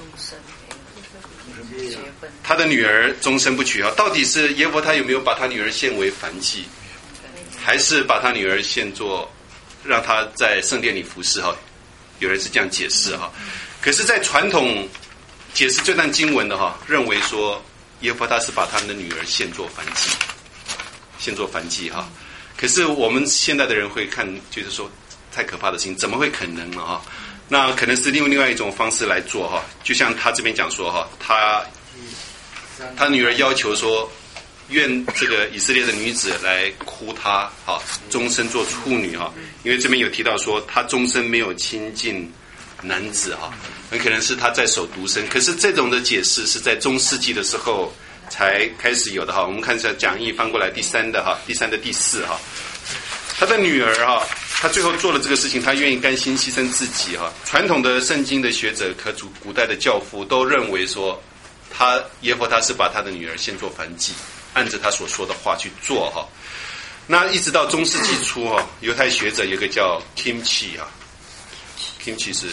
Speaker 1: 他的女儿终身不娶啊！到底是耶弗他有没有把他女儿献为燔祭，还是把他女儿献作让他在圣殿里服侍哈？有人是这样解释哈。可是，在传统解释这段经文的哈，认为说耶弗他是把他们的女儿献作燔祭哈。可是我们现在的人会看，就是说太可怕的事情，怎么会可能呢哈？那可能是另外一种方式来做哈，就像他这边讲说哈，他女儿要求说，愿这个以色列的女子来哭他哈，终身做处女哈，因为这边有提到说他终身没有亲近男子哈，很可能是他在守独身。可是这种的解释是在中世纪的时候才开始有的哈。我们看一下讲义翻过来第3的第4哈，他的女儿哈，他最后做了这个事情，他愿意甘心牺牲自己哈。传统的圣经的学者和古代的教父都认为说，耶弗他是把他的女儿献作燔祭，按着他所说的话去做哈。那一直到中世纪初哈，犹太学者有个叫 Kimchi 哈 ，Kimchi 是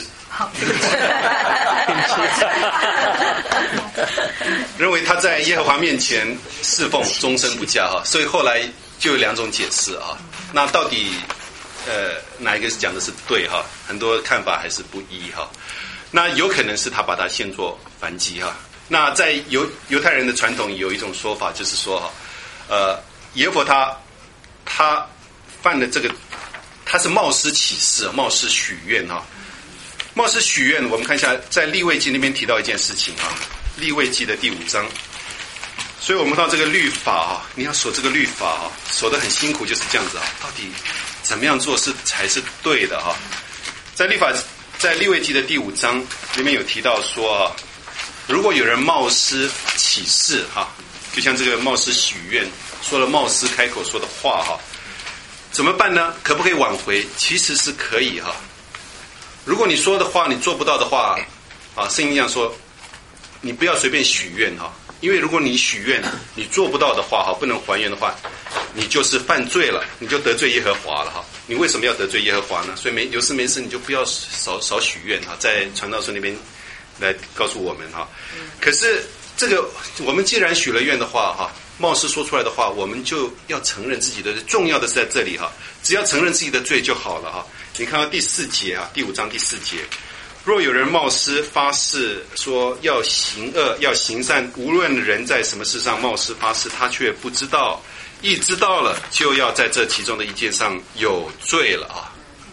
Speaker 1: 认为他在耶和华面前侍奉终身不嫁哈，所以后来就有2种解释啊。那到底哪一个讲的是对哈？很多看法还是不一哈。那有可能是他把它献作燔祭哈。那在犹太人的传统有一种说法，就是说哈，耶弗他犯了这个，他是冒失起誓、冒失许愿哈。冒失许愿，我们看一下，在利未记那边提到一件事情啊，利未记的第5章。所以我们到这个律法啊，你要守这个律法啊，守得很辛苦，就是这样子啊。到底怎么样做才是对的哈？在利未记的第5章里面有提到说啊，如果有人冒失起誓哈，就像这个冒失许愿，说了冒失开口说的话哈，怎么办呢？可不可以挽回？其实是可以哈。如果你说的话你做不到的话啊，圣经上说你不要随便许愿哈，因为如果你许愿你做不到的话哈，不能还愿的话，你就是犯罪了，你就得罪耶和华了哈。你为什么要得罪耶和华呢？所以有事没事你就不要少许愿哈，在传道书那边来告诉我们哈。可是这个我们既然许了愿的话哈，冒失说出来的话，我们就要承认自己的，重要的是在这里哈，只要承认自己的罪就好了哈。你看到第4节啊，第5章第4节，若有人冒失发誓说要行恶要行善，无论人在什么事上冒失发誓，他却不知道，一知道了就要在这其中的一件上有罪了啊。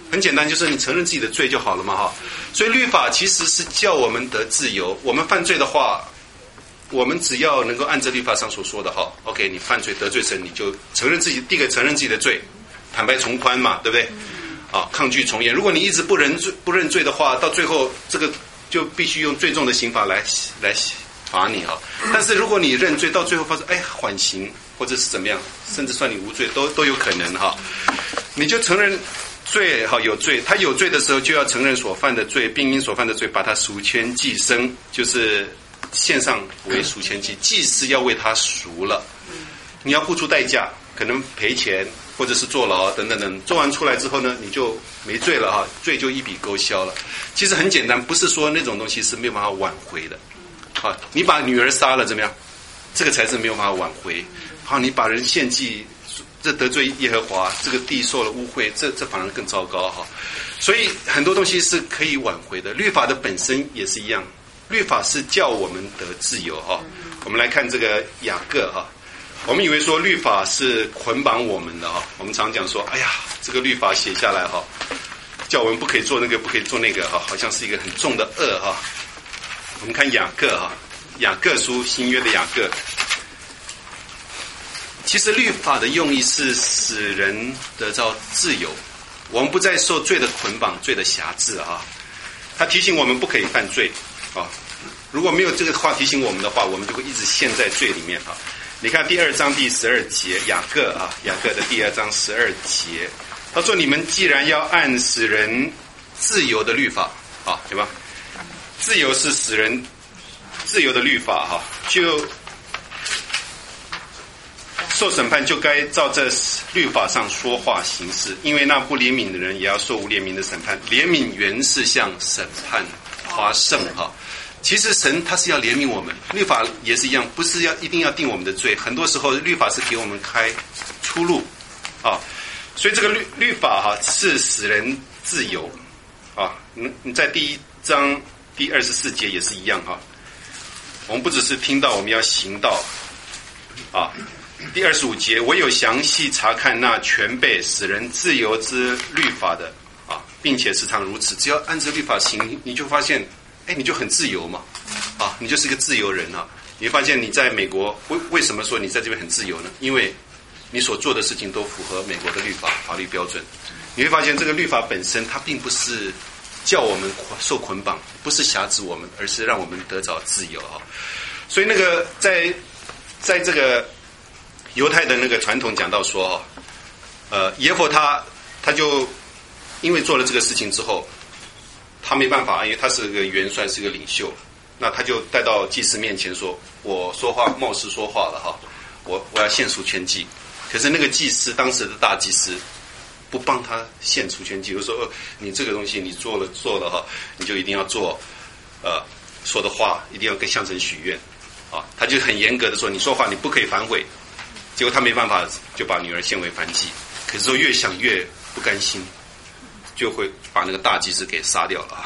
Speaker 1: 很简单，就是你承认自己的罪就好了嘛哈。所以律法其实是叫我们得自由。我们犯罪的话，我们只要能够按照律法上所说的哈 ，OK， 你犯罪得罪神，你就承认自己，第一个承认自己的罪，坦白从宽嘛，对不对？啊，抗拒从严。如果你一直不认罪的话，到最后这个就必须用最重的刑罚来罚你哈。但是如果你认罪，到最后发现缓刑或者是怎么样，甚至算你无罪都有可能哈。你就承认罪哈，有罪，他有罪的时候就要承认所犯的罪，并因所犯的罪把他赎愆祭牲，就是献上为赎愆祭，祭司要为他赎了，你要付出代价，可能赔钱或者是坐牢等等等，做完出来之后呢，你就没罪了哈，罪就一笔勾销了。其实很简单，不是说那种东西是没有办法挽回的。好，你把女儿杀了怎么样？这个才是没有办法挽回。好，你把人献祭，这得罪耶和华，这个地受了污秽，这反而更糟糕哈。所以很多东西是可以挽回的，律法的本身也是一样，律法是叫我们得自由哈。我们来看这个雅各哈，我们以为说律法是捆绑我们的哈，我们常讲说，哎呀，这个律法写下来哈，叫我们不可以做那个，不可以做那个哈，好像是一个很重的恶哈。我们看雅各哈，雅各书新约的雅各，其实律法的用意是使人得到自由，我们不再受罪的捆绑、罪的辖制啊。他提醒我们不可以犯罪啊。如果没有这个话提醒我们的话，我们就会一直陷在罪里面啊。你看第2章第12节，雅各的第2章12节，他说：“你们既然要按使人自由的律法啊，对吧？自由是使人自由的律法哈，就受审判就该照这律法上说话行事，因为那不怜悯的人也要受无怜悯的审判。怜悯原是向审判发胜哈。其实神他是要怜悯我们，律法也是一样，不是一定要定我们的罪。很多时候律法是给我们开出路啊，所以这个律法哈是使人自由啊。你在第1章第24节也是一样哈。我们不只是听到，我们要行道啊。第25节，唯有详细查看那全备使人自由之律法的啊，并且时常如此，只要按着律法行，你就发现，你就很自由嘛，啊，你就是一个自由人啊。你会发现你在美国，为什么说你在这边很自由呢？因为你所做的事情都符合美国的法律标准。你会发现这个律法本身，它并不是叫我们受捆绑，不是辖制我们，而是让我们得着自由啊。所以那个在这个犹太的那个传统讲到说，耶弗他就因为做了这个事情之后，他没办法，因为他是个元帅，是个领袖，那他就带到祭司面前说：“我说话冒失说话了哈，我要献赎愆祭。”可是那个祭司，当时的大祭司不帮他献赎愆祭，就说：“你这个东西你做了哈，你就一定要做，说的话一定要跟向神许愿啊。”他就很严格的说：“你说话你不可以反悔。”结果他没办法，就把女儿献为燔祭。可是说越想越不甘心，就会把那个大祭司给杀掉了。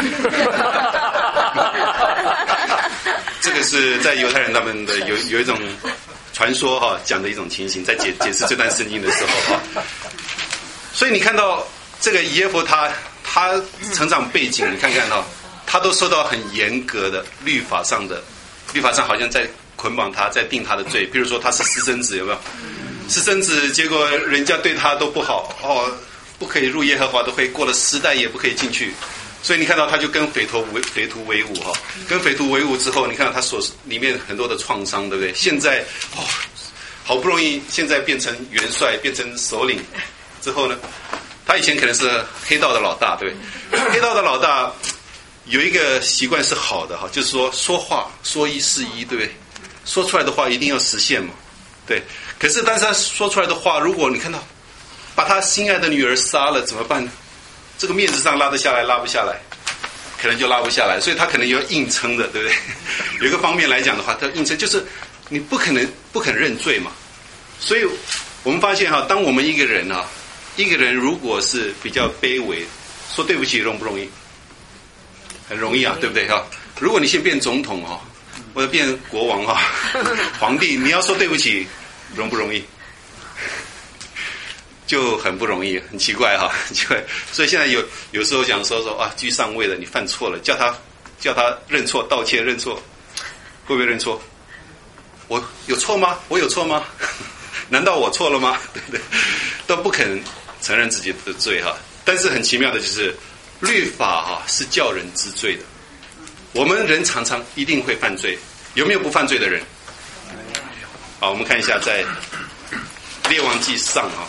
Speaker 1: 这个是在犹太人他们的有一种传说哈，讲的一种情形，在解释这段圣经的时候哈。所以你看到这个耶弗他成长背景，你看看哈，他都受到很严格的律法上好像在捆绑他，在定他的罪。比如说他是私生子，有没有？私生子，结果人家对他都不好哦，不可以入耶和华的会，过了10代也不可以进去。所以你看到他就跟匪徒为伍哈，跟匪徒为伍之后，你看到他里面很多的创伤，对不对？现在好不容易现在变成元帅，变成首领之后呢，他以前可能是黑道的老大，对不对？黑道的老大有一个习惯是好的哈，就是说话说一是一，对不对？说出来的话一定要实现嘛，对。可是但是他说出来的话，如果你看到把他心爱的女儿杀了怎么办呢？这个面子上拉得下来拉不下来，可能就拉不下来，所以他可能要硬撑的，对不对？有一个方面来讲的话，他硬撑就是你不肯认罪嘛。所以我们发现哈，当我们一个人如果是比较卑微，说对不起容不容易？很容易啊，对不对哈？如果你先变总统哈，或者变国王哈，皇帝，你要说对不起容不容易？ 就很不容易，很奇怪哈，很奇怪。所以现在有时候讲说啊，居上位了，你犯错了，叫他认错、道歉、认错，会不会认错？我有错吗？我有错吗？难道我错了吗？对不对？都不肯承认自己的罪哈。但是很奇妙的就是，律法哈是叫人知罪的。我们人常常一定会犯罪，有没有不犯罪的人？好，我们看一下在列王纪上啊，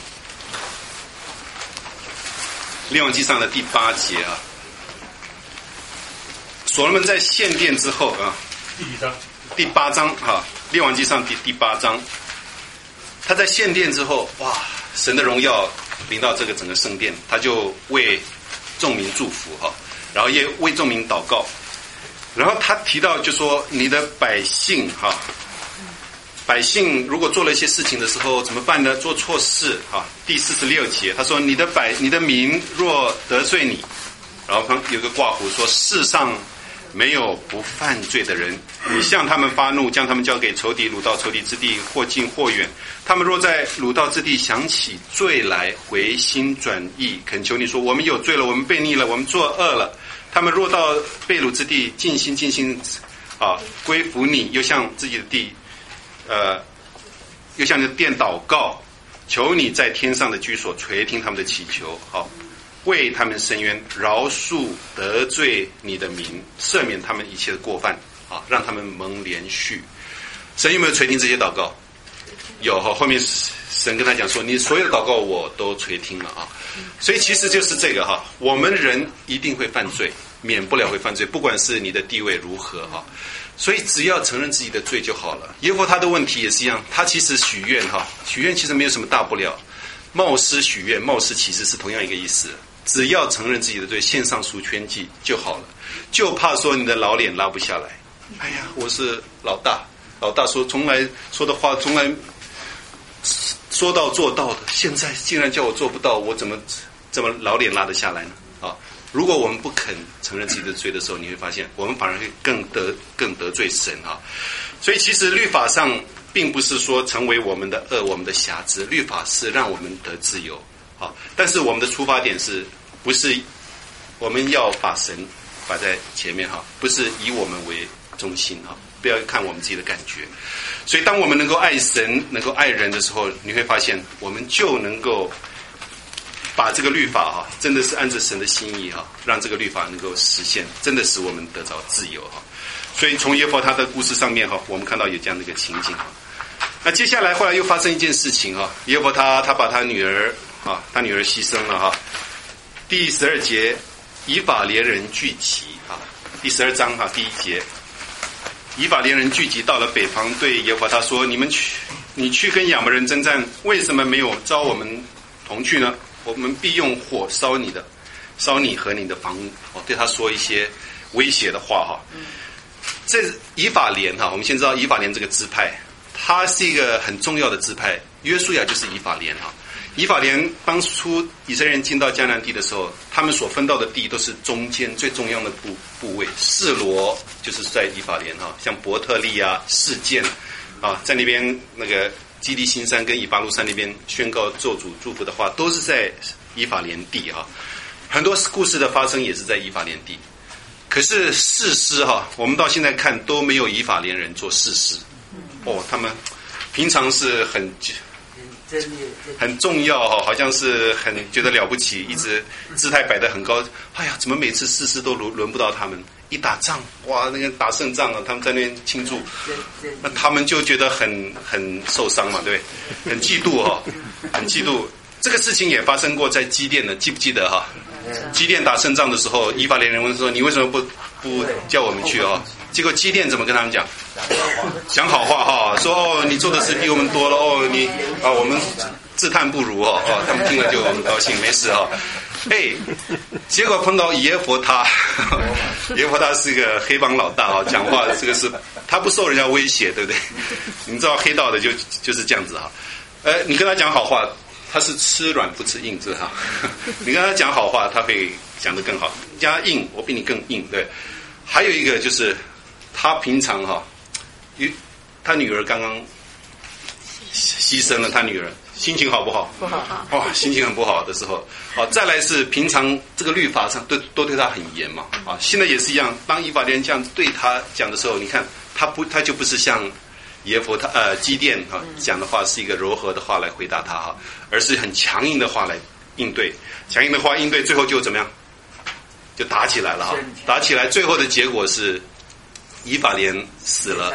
Speaker 1: 列王纪上的第8节啊，所罗门在献殿之后啊，第8章哈，列王纪上第8章，他在献殿之后，哇，神的荣耀临到这个整个圣殿，他就为众民祝福哈，然后也为众民祷告，然后他提到就说你的百姓哈。百姓如果做了一些事情的时候怎么办呢？做错事啊，第46节他说你的民若得罪你，然后有个括弧说世上没有不犯罪的人，你向他们发怒，将他们交给仇敌，掳到仇敌之地，或近或远。他们若在掳到之地想起罪来，回心转意，恳求你说我们有罪了，我们悖逆了，我们作恶了。他们若到被掳之地尽心啊归服你，又向自己的地又向你的殿祷告，求你在天上的居所垂听他们的祈求，好，为他们伸冤，饶恕得罪你的民，赦免他们一切的过犯，啊，让他们蒙连续。神有没有垂听这些祷告？有，后面神跟他讲说，你所有的祷告我都垂听了啊。所以其实就是这个哈，我们人一定会犯罪，免不了会犯罪，不管是你的地位如何哈。所以只要承认自己的罪就好了。耶和华他的问题也是一样，他其实许愿哈，许愿其实没有什么大不了。冒失许愿，冒失其实是同样一个意思。只要承认自己的罪，献上赎愆祭就好了。就怕说你的老脸拉不下来。哎呀，我是老大说从来说的话从来说到做到的，现在竟然叫我做不到，我怎么老脸拉得下来呢？啊！如果我们不肯承认自己的罪的时候，你会发现我们反而会更得罪神啊！所以其实律法上并不是说成为我们的恶、我们的瑕疵，律法是让我们得自由啊！但是我们的出发点是不是我们要把神摆在前面哈？不是以我们为中心哈，不要看我们自己的感觉。所以当我们能够爱神、能够爱人的时候，你会发现我们就能够把这个律法哈，真的是按照神的心意哈，让这个律法能够实现，真的使我们得着自由哈。所以从耶和华他的故事上面哈，我们看到有这样的一个情景哈。那接下来后来又发生一件事情哈，耶和华他把他女儿牺牲了哈。第12节，以法莲人聚集哈，第12章哈第1节，以法莲人聚集到了北方，对耶和华他说：你去跟亚捫人征战，为什么没有召我们同去呢？我们必用火烧你和你的房屋。对他说一些威胁的话哈。这以法莲哈，我们先知道以法莲这个支派，它是一个很重要的支派。约书亚就是以法莲哈。以法莲当初以色列人进到迦南地的时候，他们所分到的地都是中间最重要的部位。示罗就是在以法莲哈，像伯特利啊、示剑啊，在那边那个基利新山跟以巴路山那边宣告咒诅祝福的话，都是在以法莲地哈。很多故事的发生也是在以法莲地。可是士师哈，我们到现在看都没有以法莲人做士师。他们平常是很重要哈，好像是很觉得了不起，一直姿态摆得很高。哎呀，怎么每次士师都轮不到他们？一打仗，哇，那个打胜仗了，他们在那边庆祝，那他们就觉得很受伤嘛，对，很嫉妒哈，很嫉妒。这个事情也发生过在基甸的，记不记得哈？基甸打胜仗的时候，以法莲人问说：“你为什么不叫我们去啊？”结果基甸怎么跟他们讲？讲好话哈，说你做的事比我们多了我们自叹不如他们听了就很高兴，没事哈。结果碰到耶和华他是个黑帮老大讲话这个是他不受人家威胁，对不对？你知道黑道的就是这样子哈。你跟他讲好话，他是吃软不吃硬，是哈。你跟他讲好话，他会讲得更好。加硬，我比你更硬，对。还有一个就是他平常他女儿刚刚牺牲了，他女儿心情好不好？
Speaker 6: 不好。
Speaker 1: 哦，心情很不好的时候，再来是平常这个律法上都对他很严嘛，现在也是一样。当以法莲这样对他讲的时候，你看他就不是像耶弗他基甸讲的话是一个柔和的话来回答他而是很强硬的话来应对，强硬的话应对，最后就怎么样？就打起来了打起来，最后的结果是以法莲死了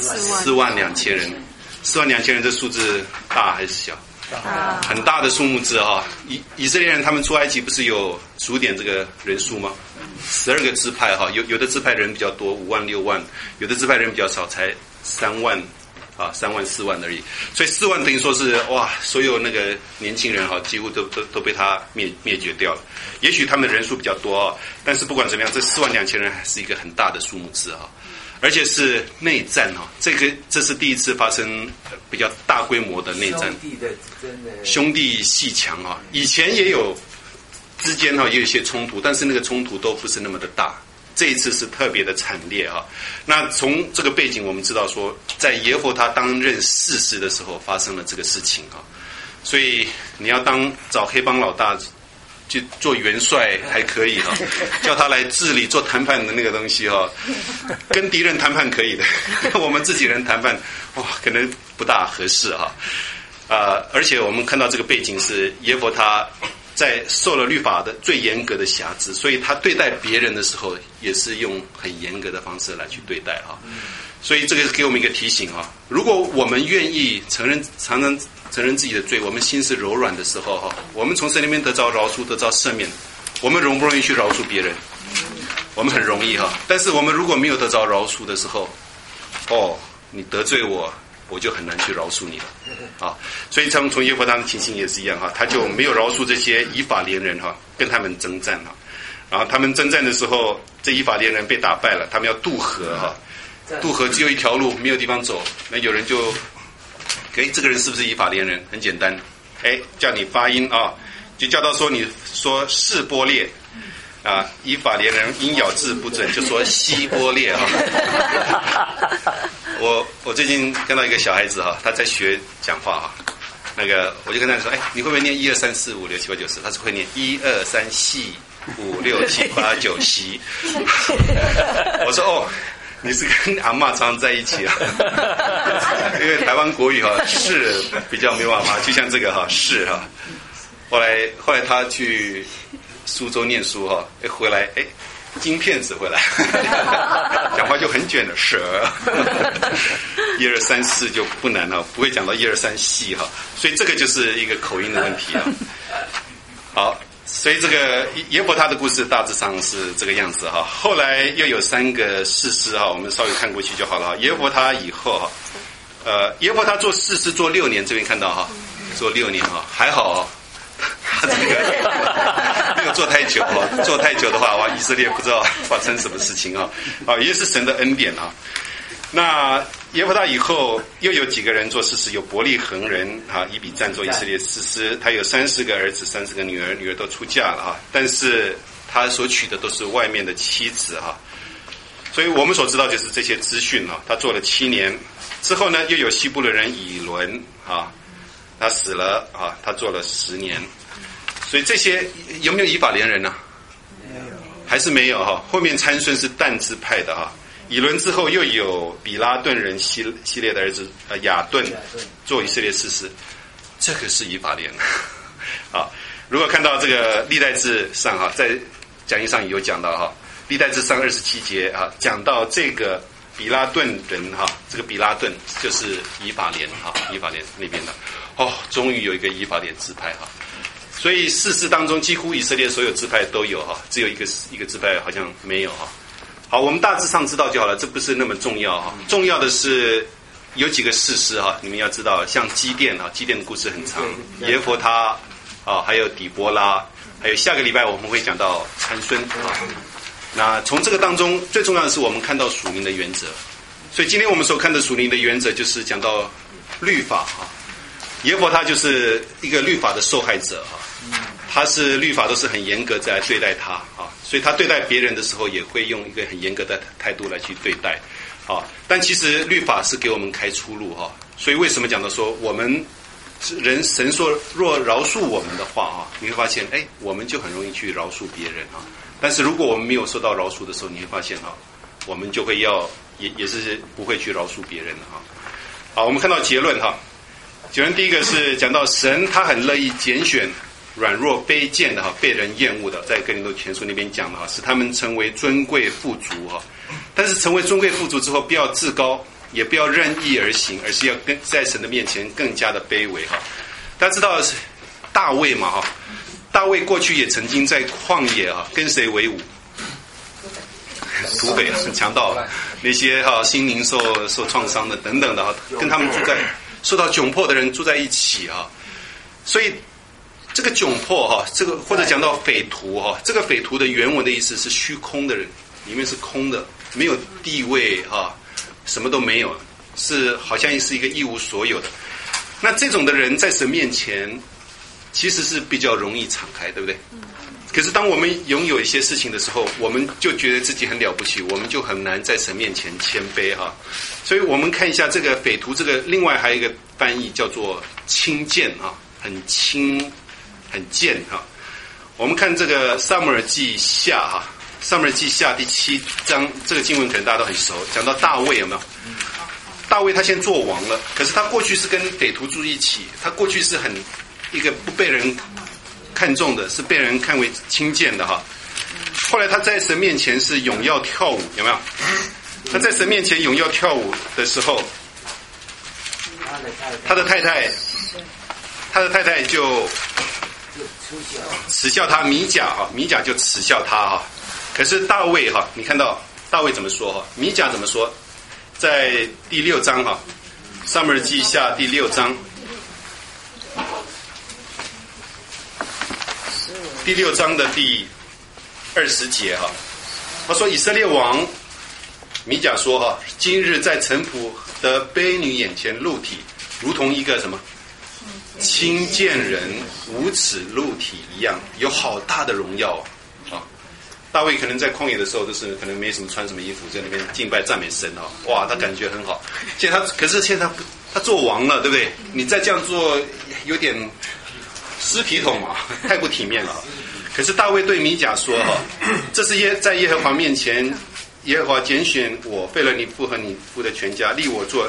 Speaker 1: 42000人。42000人这数字大还是小？很大的数目字以色列人他们出埃及不是有数点这个人数吗？12个支派有的支派人比较多5万6万，有的支派人比较少才3万3万4万而已。所以4万等于说是哇，所有那个年轻人几乎都被他灭绝掉了。也许他们的人数比较多但是不管怎么样，这42000人还是一个很大的数目字而且是内战这是第一次发生比较大规模的内战，兄弟阋墙以前也有之间也有一些冲突，但是那个冲突都不是那么的大，这一次是特别的惨烈那从这个背景我们知道说，在耶弗他担任士师的时候发生了这个事情所以你要找黑帮老大去做元帅还可以叫他来治理做谈判的那个东西跟敌人谈判可以的，跟我们自己人谈判可能不大合适而且我们看到这个背景是耶弗他在受了律法的最严格的辖制，所以他对待别人的时候也是用很严格的方式来去对待所以这个给我们一个提醒如果我们愿意常常承认自己的罪，我们心是柔软的时候我们从神那边得着饶恕，得着赦免，我们容不容易去饶恕别人？我们很容易但是我们如果没有得着饶恕的时候你得罪我就很难去饶恕你了所以从耶弗他的情形也是一样他就没有饶恕这些以法莲人跟他们征战然后他们征战的时候，这以法莲人被打败了，他们要渡河渡河只有一条路，没有地方走，那有人就这个人是不是以法莲人？很简单叫你发音就叫到说你说示波列以法莲人音咬字不准，就说希波列我最近看到一个小孩子他在学讲话那个我就跟他说你会不会念1 2 3 4 5 6 7 8 9 10？他是会念1 2 3 4 5 6 7 8 9 10。我说你是跟阿嬷常在一起因为台湾国语是比较没办法，就像这个是后来他去苏州念书回来金片子回来讲话就很卷的舌1 2 3 4就不难不会讲到1 2 3 4所以这个就是一个口音的问题好，所以这个耶弗他的故事大致上是这个样子后来又有3个士师我们稍微看过去就好了耶弗他以后耶弗他做士师做6年，这边看到做6年还好他这个没有做太久做太久的话以色列不知道发生什么事情也是神的恩典那耶弗他以后又有几个人做士师，有伯利恒人以比赞做以色列士师，他有30个儿子30个女儿，女儿都出嫁了但是他所娶的都是外面的妻子所以我们所知道就是这些资讯他做了7年之后呢，又有西布伦人以伦他死了他做了10年。所以这些有没有以法莲人呢？还是没有后面参孙是但支派的以伦之后又有比拉顿人希列的儿子亚顿做以色列士师，这个是以法莲如果看到这个历代志上在讲义上有讲到历代志上27节讲到这个比拉顿人这个比拉顿就是以法莲以法莲那边的终于有一个以法莲支派所以士师当中几乎以色列所有支派都有只有一个支派好像没有好，我们大致上知道就好了，这不是那么重要重要的是有几个士师你们要知道，像基甸基甸的故事很长，耶弗他还有底波拉，还有下个礼拜我们会讲到参孙那从这个当中最重要的是我们看到属灵的原则，所以今天我们所看的属灵的原则就是讲到律法耶弗他就是一个律法的受害者他是律法都是很严格在对待他所以他对待别人的时候也会用一个很严格的态度来去对待但其实律法是给我们开出路所以为什么讲到说我们神说若饶恕我们的话啊，你会发现，哎，我们就很容易去饶恕别人啊。但是如果我们没有受到饶恕的时候，你会发现啊，我们就会也是不会去饶恕别人的哈。好，我们看到结论哈。结论第一个是讲到神他很乐意拣选软弱卑贱的哈，被人厌恶的，在哥林多前书那边讲的哈，使他们成为尊贵富足哈。但是成为尊贵富足之后，不要自高，也不要任意而行，而是要在神的面前更加的卑微哈。大家知道大卫嘛哈，大卫过去也曾经在旷野哈跟谁为伍？土匪强盗，那些哈心灵受创伤的等等的哈，跟他们住在受到窘迫的人住在一起哈。所以这个窘迫哈，这个或者讲到匪徒哈，这个匪徒的原文的意思是虚空的人，里面是空的，没有地位哈，什么都没有，是好像是一个一无所有的。那这种的人在神面前其实是比较容易敞开，对不对？可是当我们拥有一些事情的时候，我们就觉得自己很了不起，我们就很难在神面前谦卑哈。所以我们看一下这个匪徒，这个另外还有一个翻译叫做轻贱啊，很轻很贱哈。我们看这个撒母耳记下哈，撒母耳记下第7章，这个经文可能大家都很熟，讲到大卫有没有？大卫他先做王了，可是他过去是跟匪徒住一起，他过去是很一个不被人看重的，是被人看为轻贱的哈。后来他在神面前是咏耀跳舞，有没有？他在神面前咏耀跳舞的时候，他的太太就耻笑他，米甲哈，米甲就耻笑他哈。可是大卫哈，你看到大卫怎么说哈？米甲怎么说？在第6章哈，撒母耳记下第6章。第6章的第20节哈，他说以色列王米甲说哈，今日在臣仆的卑女眼前露体，如同一个什么轻贱人无耻露体一样，有好大的荣耀啊！大卫可能在旷野的时候，就是可能没什么穿什么衣服，在那边敬拜赞美神啊，哇，他感觉很好。可是现在他做王了，对不对？你再这样做，有点尸体桶嘛，太不体面了。可是大卫对米甲说哈，这是在耶和华面前，耶和华拣选我，废了你父和你父的全家，立我做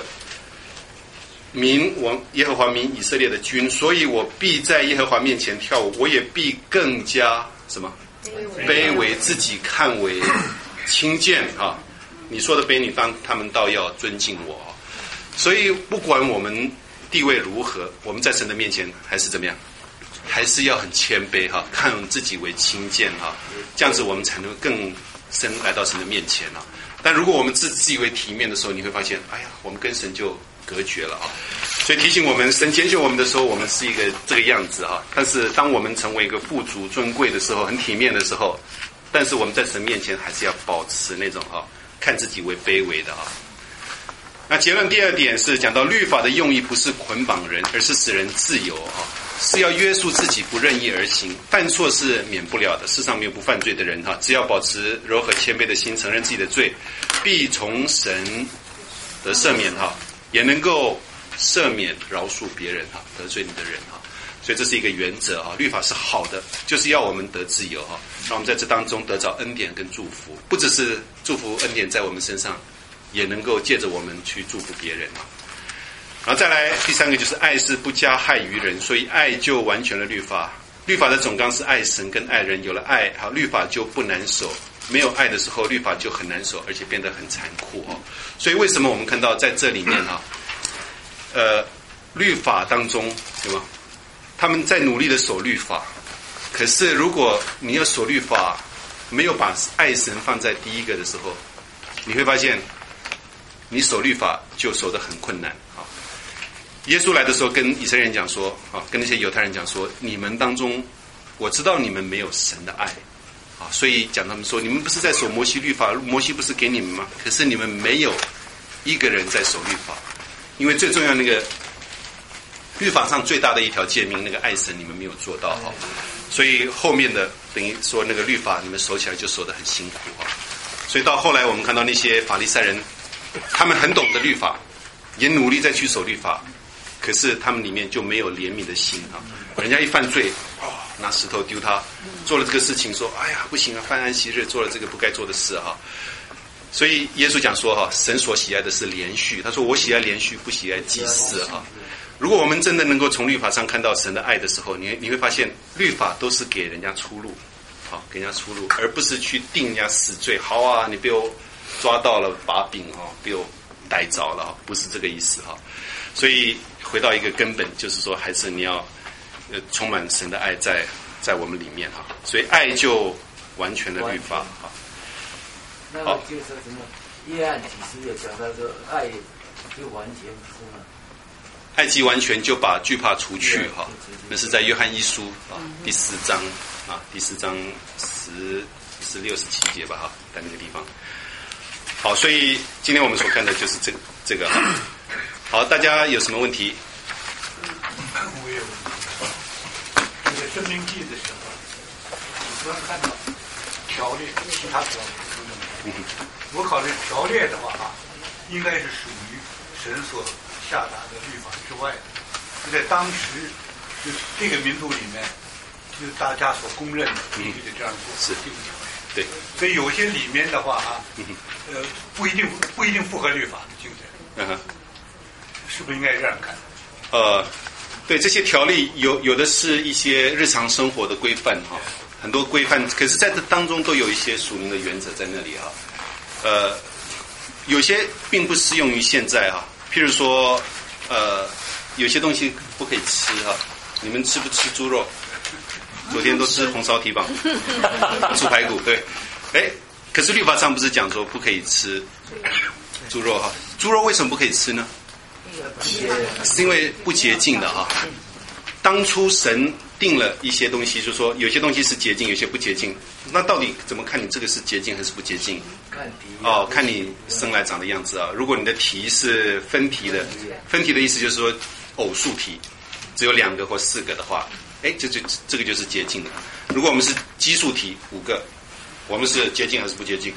Speaker 1: 我耶和华民以色列的君，所以我必在耶和华面前跳舞，我也必更加什么卑微，自己看为轻贱啊！你说的卑女，他们倒要尊敬我。所以不管我们地位如何，我们在神的面前还是怎么样，还是要很谦卑哈，看自己为轻贱哈，这样子我们才能更深来到神的面前啊。但如果我们自以为体面的时候，你会发现，哎呀，我们跟神就隔绝了啊。所以提醒我们，神拣选我们的时候，我们是一个这个样子哈。但是当我们成为一个富足尊贵的时候，很体面的时候，但是我们在神面前还是要保持那种哈，看自己为卑微的啊。那结论第2点是讲到律法的用意不是捆绑人，而是使人自由啊，是要约束自己不任意而行，犯错是免不了的，世上没有不犯罪的人哈，只要保持柔和谦卑的心，承认自己的罪，必从神得赦免哈，也能够赦免饶恕别人哈，得罪你的人哈。所以这是一个原则啊，律法是好的，就是要我们得自由哈，让我们在这当中得着恩典跟祝福，不只是祝福恩典在我们身上，也能够借着我们去祝福别人啊。然后再来第3个就是爱是不加害于人，所以爱就完全了律法。律法的总纲是爱神跟爱人，有了爱好，律法就不难守；没有爱的时候，律法就很难守，而且变得很残酷哦。所以为什么我们看到在这里面律法当中对吗？他们在努力的守律法，可是如果你要守律法，没有把爱神放在第一个的时候，你会发现你守律法就守得很困难啊。耶稣来的时候跟以色列人讲说啊，跟那些犹太人讲说，你们当中我知道你们没有神的爱啊，所以讲他们说，你们不是在守摩西律法，摩西不是给你们吗？可是你们没有一个人在守律法，因为最重要那个律法上最大的一条诫命，那个爱神你们没有做到啊，所以后面的等于说那个律法你们守起来就守得很辛苦啊。所以到后来我们看到那些法利赛人，他们很懂得律法，也努力再去守律法， 可是他们里面就没有怜悯的心啊。人家一犯罪，拿石头丢他，做了这个事情说，哎呀不行啊，犯安息日做了这个不该做的事哈。所以耶稣讲说哈，神所喜爱的是连续，他说我喜爱连续，不喜爱祭祀哈。如果我们真的能够从律法上看到神的爱的时候，你会发现律法都是给人家出路，好，给人家出路，而不是去定人家死罪。好啊，你被我抓到了把柄哈，被我逮着了哈，不是这个意思哈。所以回到一个根本，就是说还是你要充满神的爱在我们里面哈。所以爱就完全的律法哈。
Speaker 2: 那么就是什么？约翰启示也讲到说，爱就完全是吗？
Speaker 1: 爱既完全，就把惧怕除去哈。那是在约翰一书啊第4章啊第4章16、17节吧哈，在那个地方。好，所以今天我们所看的就是这个哈。好，大家有什么问题？
Speaker 6: 我也有问题。这个生命记的时候，你突然看到条例，其他条例。我考虑条例的话应该是属于神所下达的律法之外的。就在当时，就这个民族里面，就是大家所公认的，必须得这样做。
Speaker 1: 是
Speaker 6: 这个条例。
Speaker 1: 对。
Speaker 6: 所以有些里面的话不一定符合律法的精神。是不是应该这样看？
Speaker 1: 对，这些条例有的是一些日常生活的规范哈。很多规范，可是在这当中都有一些属灵的原则在那里哈。有些并不适用于现在哈。譬如说，有些东西不可以吃哈。你们吃不吃猪肉？昨天都吃红烧蹄膀、猪排骨，对。可是律法上不是讲说不可以吃猪肉哈？猪肉为什么不可以吃呢？是因为不洁净的哈。当初神定了一些东西，就是说有些东西是洁净，有些不洁净。那到底怎么看你这个是洁净还是不洁净？看你生来长的样子啊。如果你的蹄是分蹄的，分蹄的意思就是说偶数蹄，只有2个或4个的话，这个就是洁净的。如果我们是奇数蹄5个，我们是洁净还是不洁净？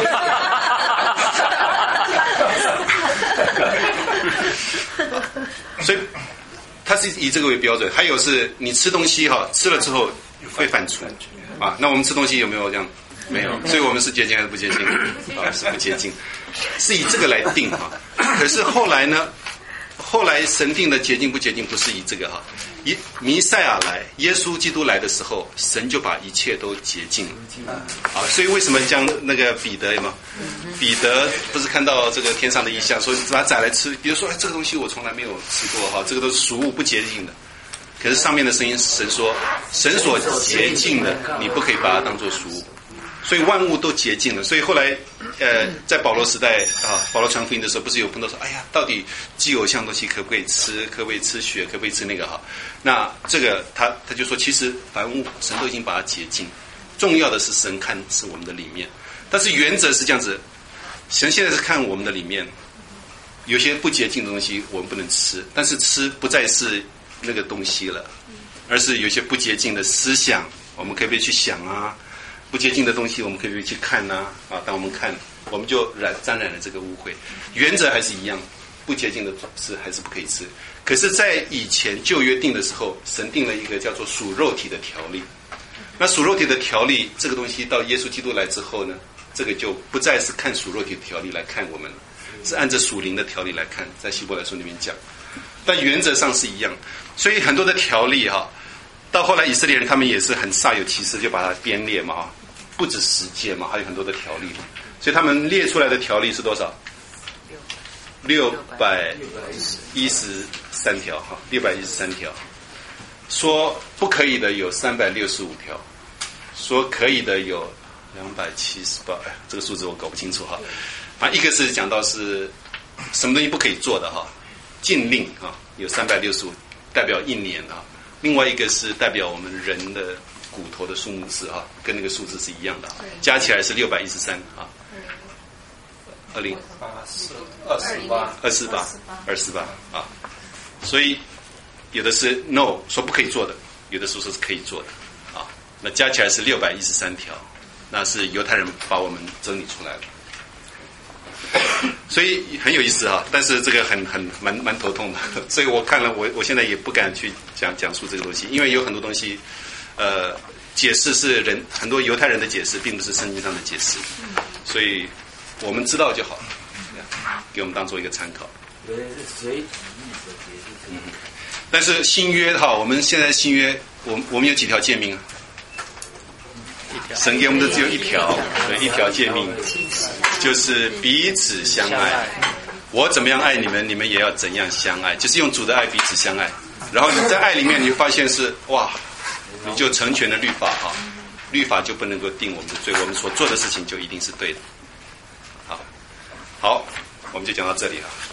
Speaker 1: 所以它是以这个为标准。还有是你吃东西哈，吃了之后会反刍啊。那我们吃东西有没有这样？没有。所以我们是洁净还是不洁净？是不洁净，是以这个来定哈。可是后来呢？后来神定的洁净不洁净不是以这个哈。弥赛亚来，耶稣基督来的时候，神就把一切都洁净啊。所以为什么将那个彼得有没有？彼得不是看到这个天上的异象，说把宰来吃。比如说，这个东西我从来没有吃过哈，这个都是俗物不洁净的。可是上面的声音，神说，神所洁净的，你不可以把它当作俗物。所以万物都洁净了。所以后来，在保罗时代啊，保罗传福音的时候，不是有碰到说，哎呀，到底祭偶像东西可不可以吃？可不可以吃血？可不可以吃那个哈？那这个他就说，其实凡物神都已经把它洁净，重要的是神看是我们的里面。但是原则是这样子，神现在是看我们的里面，有些不洁净的东西我们不能吃，但是吃不再是那个东西了，而是有些不洁净的思想，我们可不可以去想啊？不洁净的东西我们可以去看啊，当我们看，我们就沾染了这个污秽。原则还是一样，不洁净的事还是不可以吃。可是在以前旧约定的时候，神定了一个叫做属肉体的条例。那属肉体的条例这个东西到耶稣基督来之后呢，这个就不再是看属肉体的条例来看我们了，是按照属灵的条例来看，在希伯来书里面讲。但原则上是一样。所以很多的条例哈，到后来以色列人他们也是很煞有其事，就把它编列嘛，不止10诫嘛，还有很多的条例。所以他们列出来的条例是多少？613条哈，613条。说不可以的有365条，说可以的有278。这个数字我搞不清楚哈。一个是讲到是什么东西不可以做的哈，禁令啊，有365，代表1年啊。另外一个是代表我们人的骨头的数目字啊，跟那个数字是一样的，加起来是613啊。28啊。所以有的是 no 说不可以做的，有的说是可以做的啊。那加起来是613条，那是犹太人把我们整理出来了。 所以很有意思哈，但是这个蛮头痛的，所以我看了我现在也不敢去讲述这个东西，因为有很多东西，解释是很多犹太人的解释，并不是圣经上的解释，所以我们知道就好了，给我们当做一个参考。
Speaker 2: 有的是随己意所解释。
Speaker 1: 但是新约哈，我们现在新约，我们有几条诫命啊？神给我们的只有一条诫命，就是彼此相爱。我怎么样爱你们，你们也要怎样相爱，就是用主的爱彼此相爱。然后你在爱里面，你发现是哇，你就成全了律法哈，律法就不能够定我们的罪，我们所做的事情就一定是对的。好，我们就讲到这里了。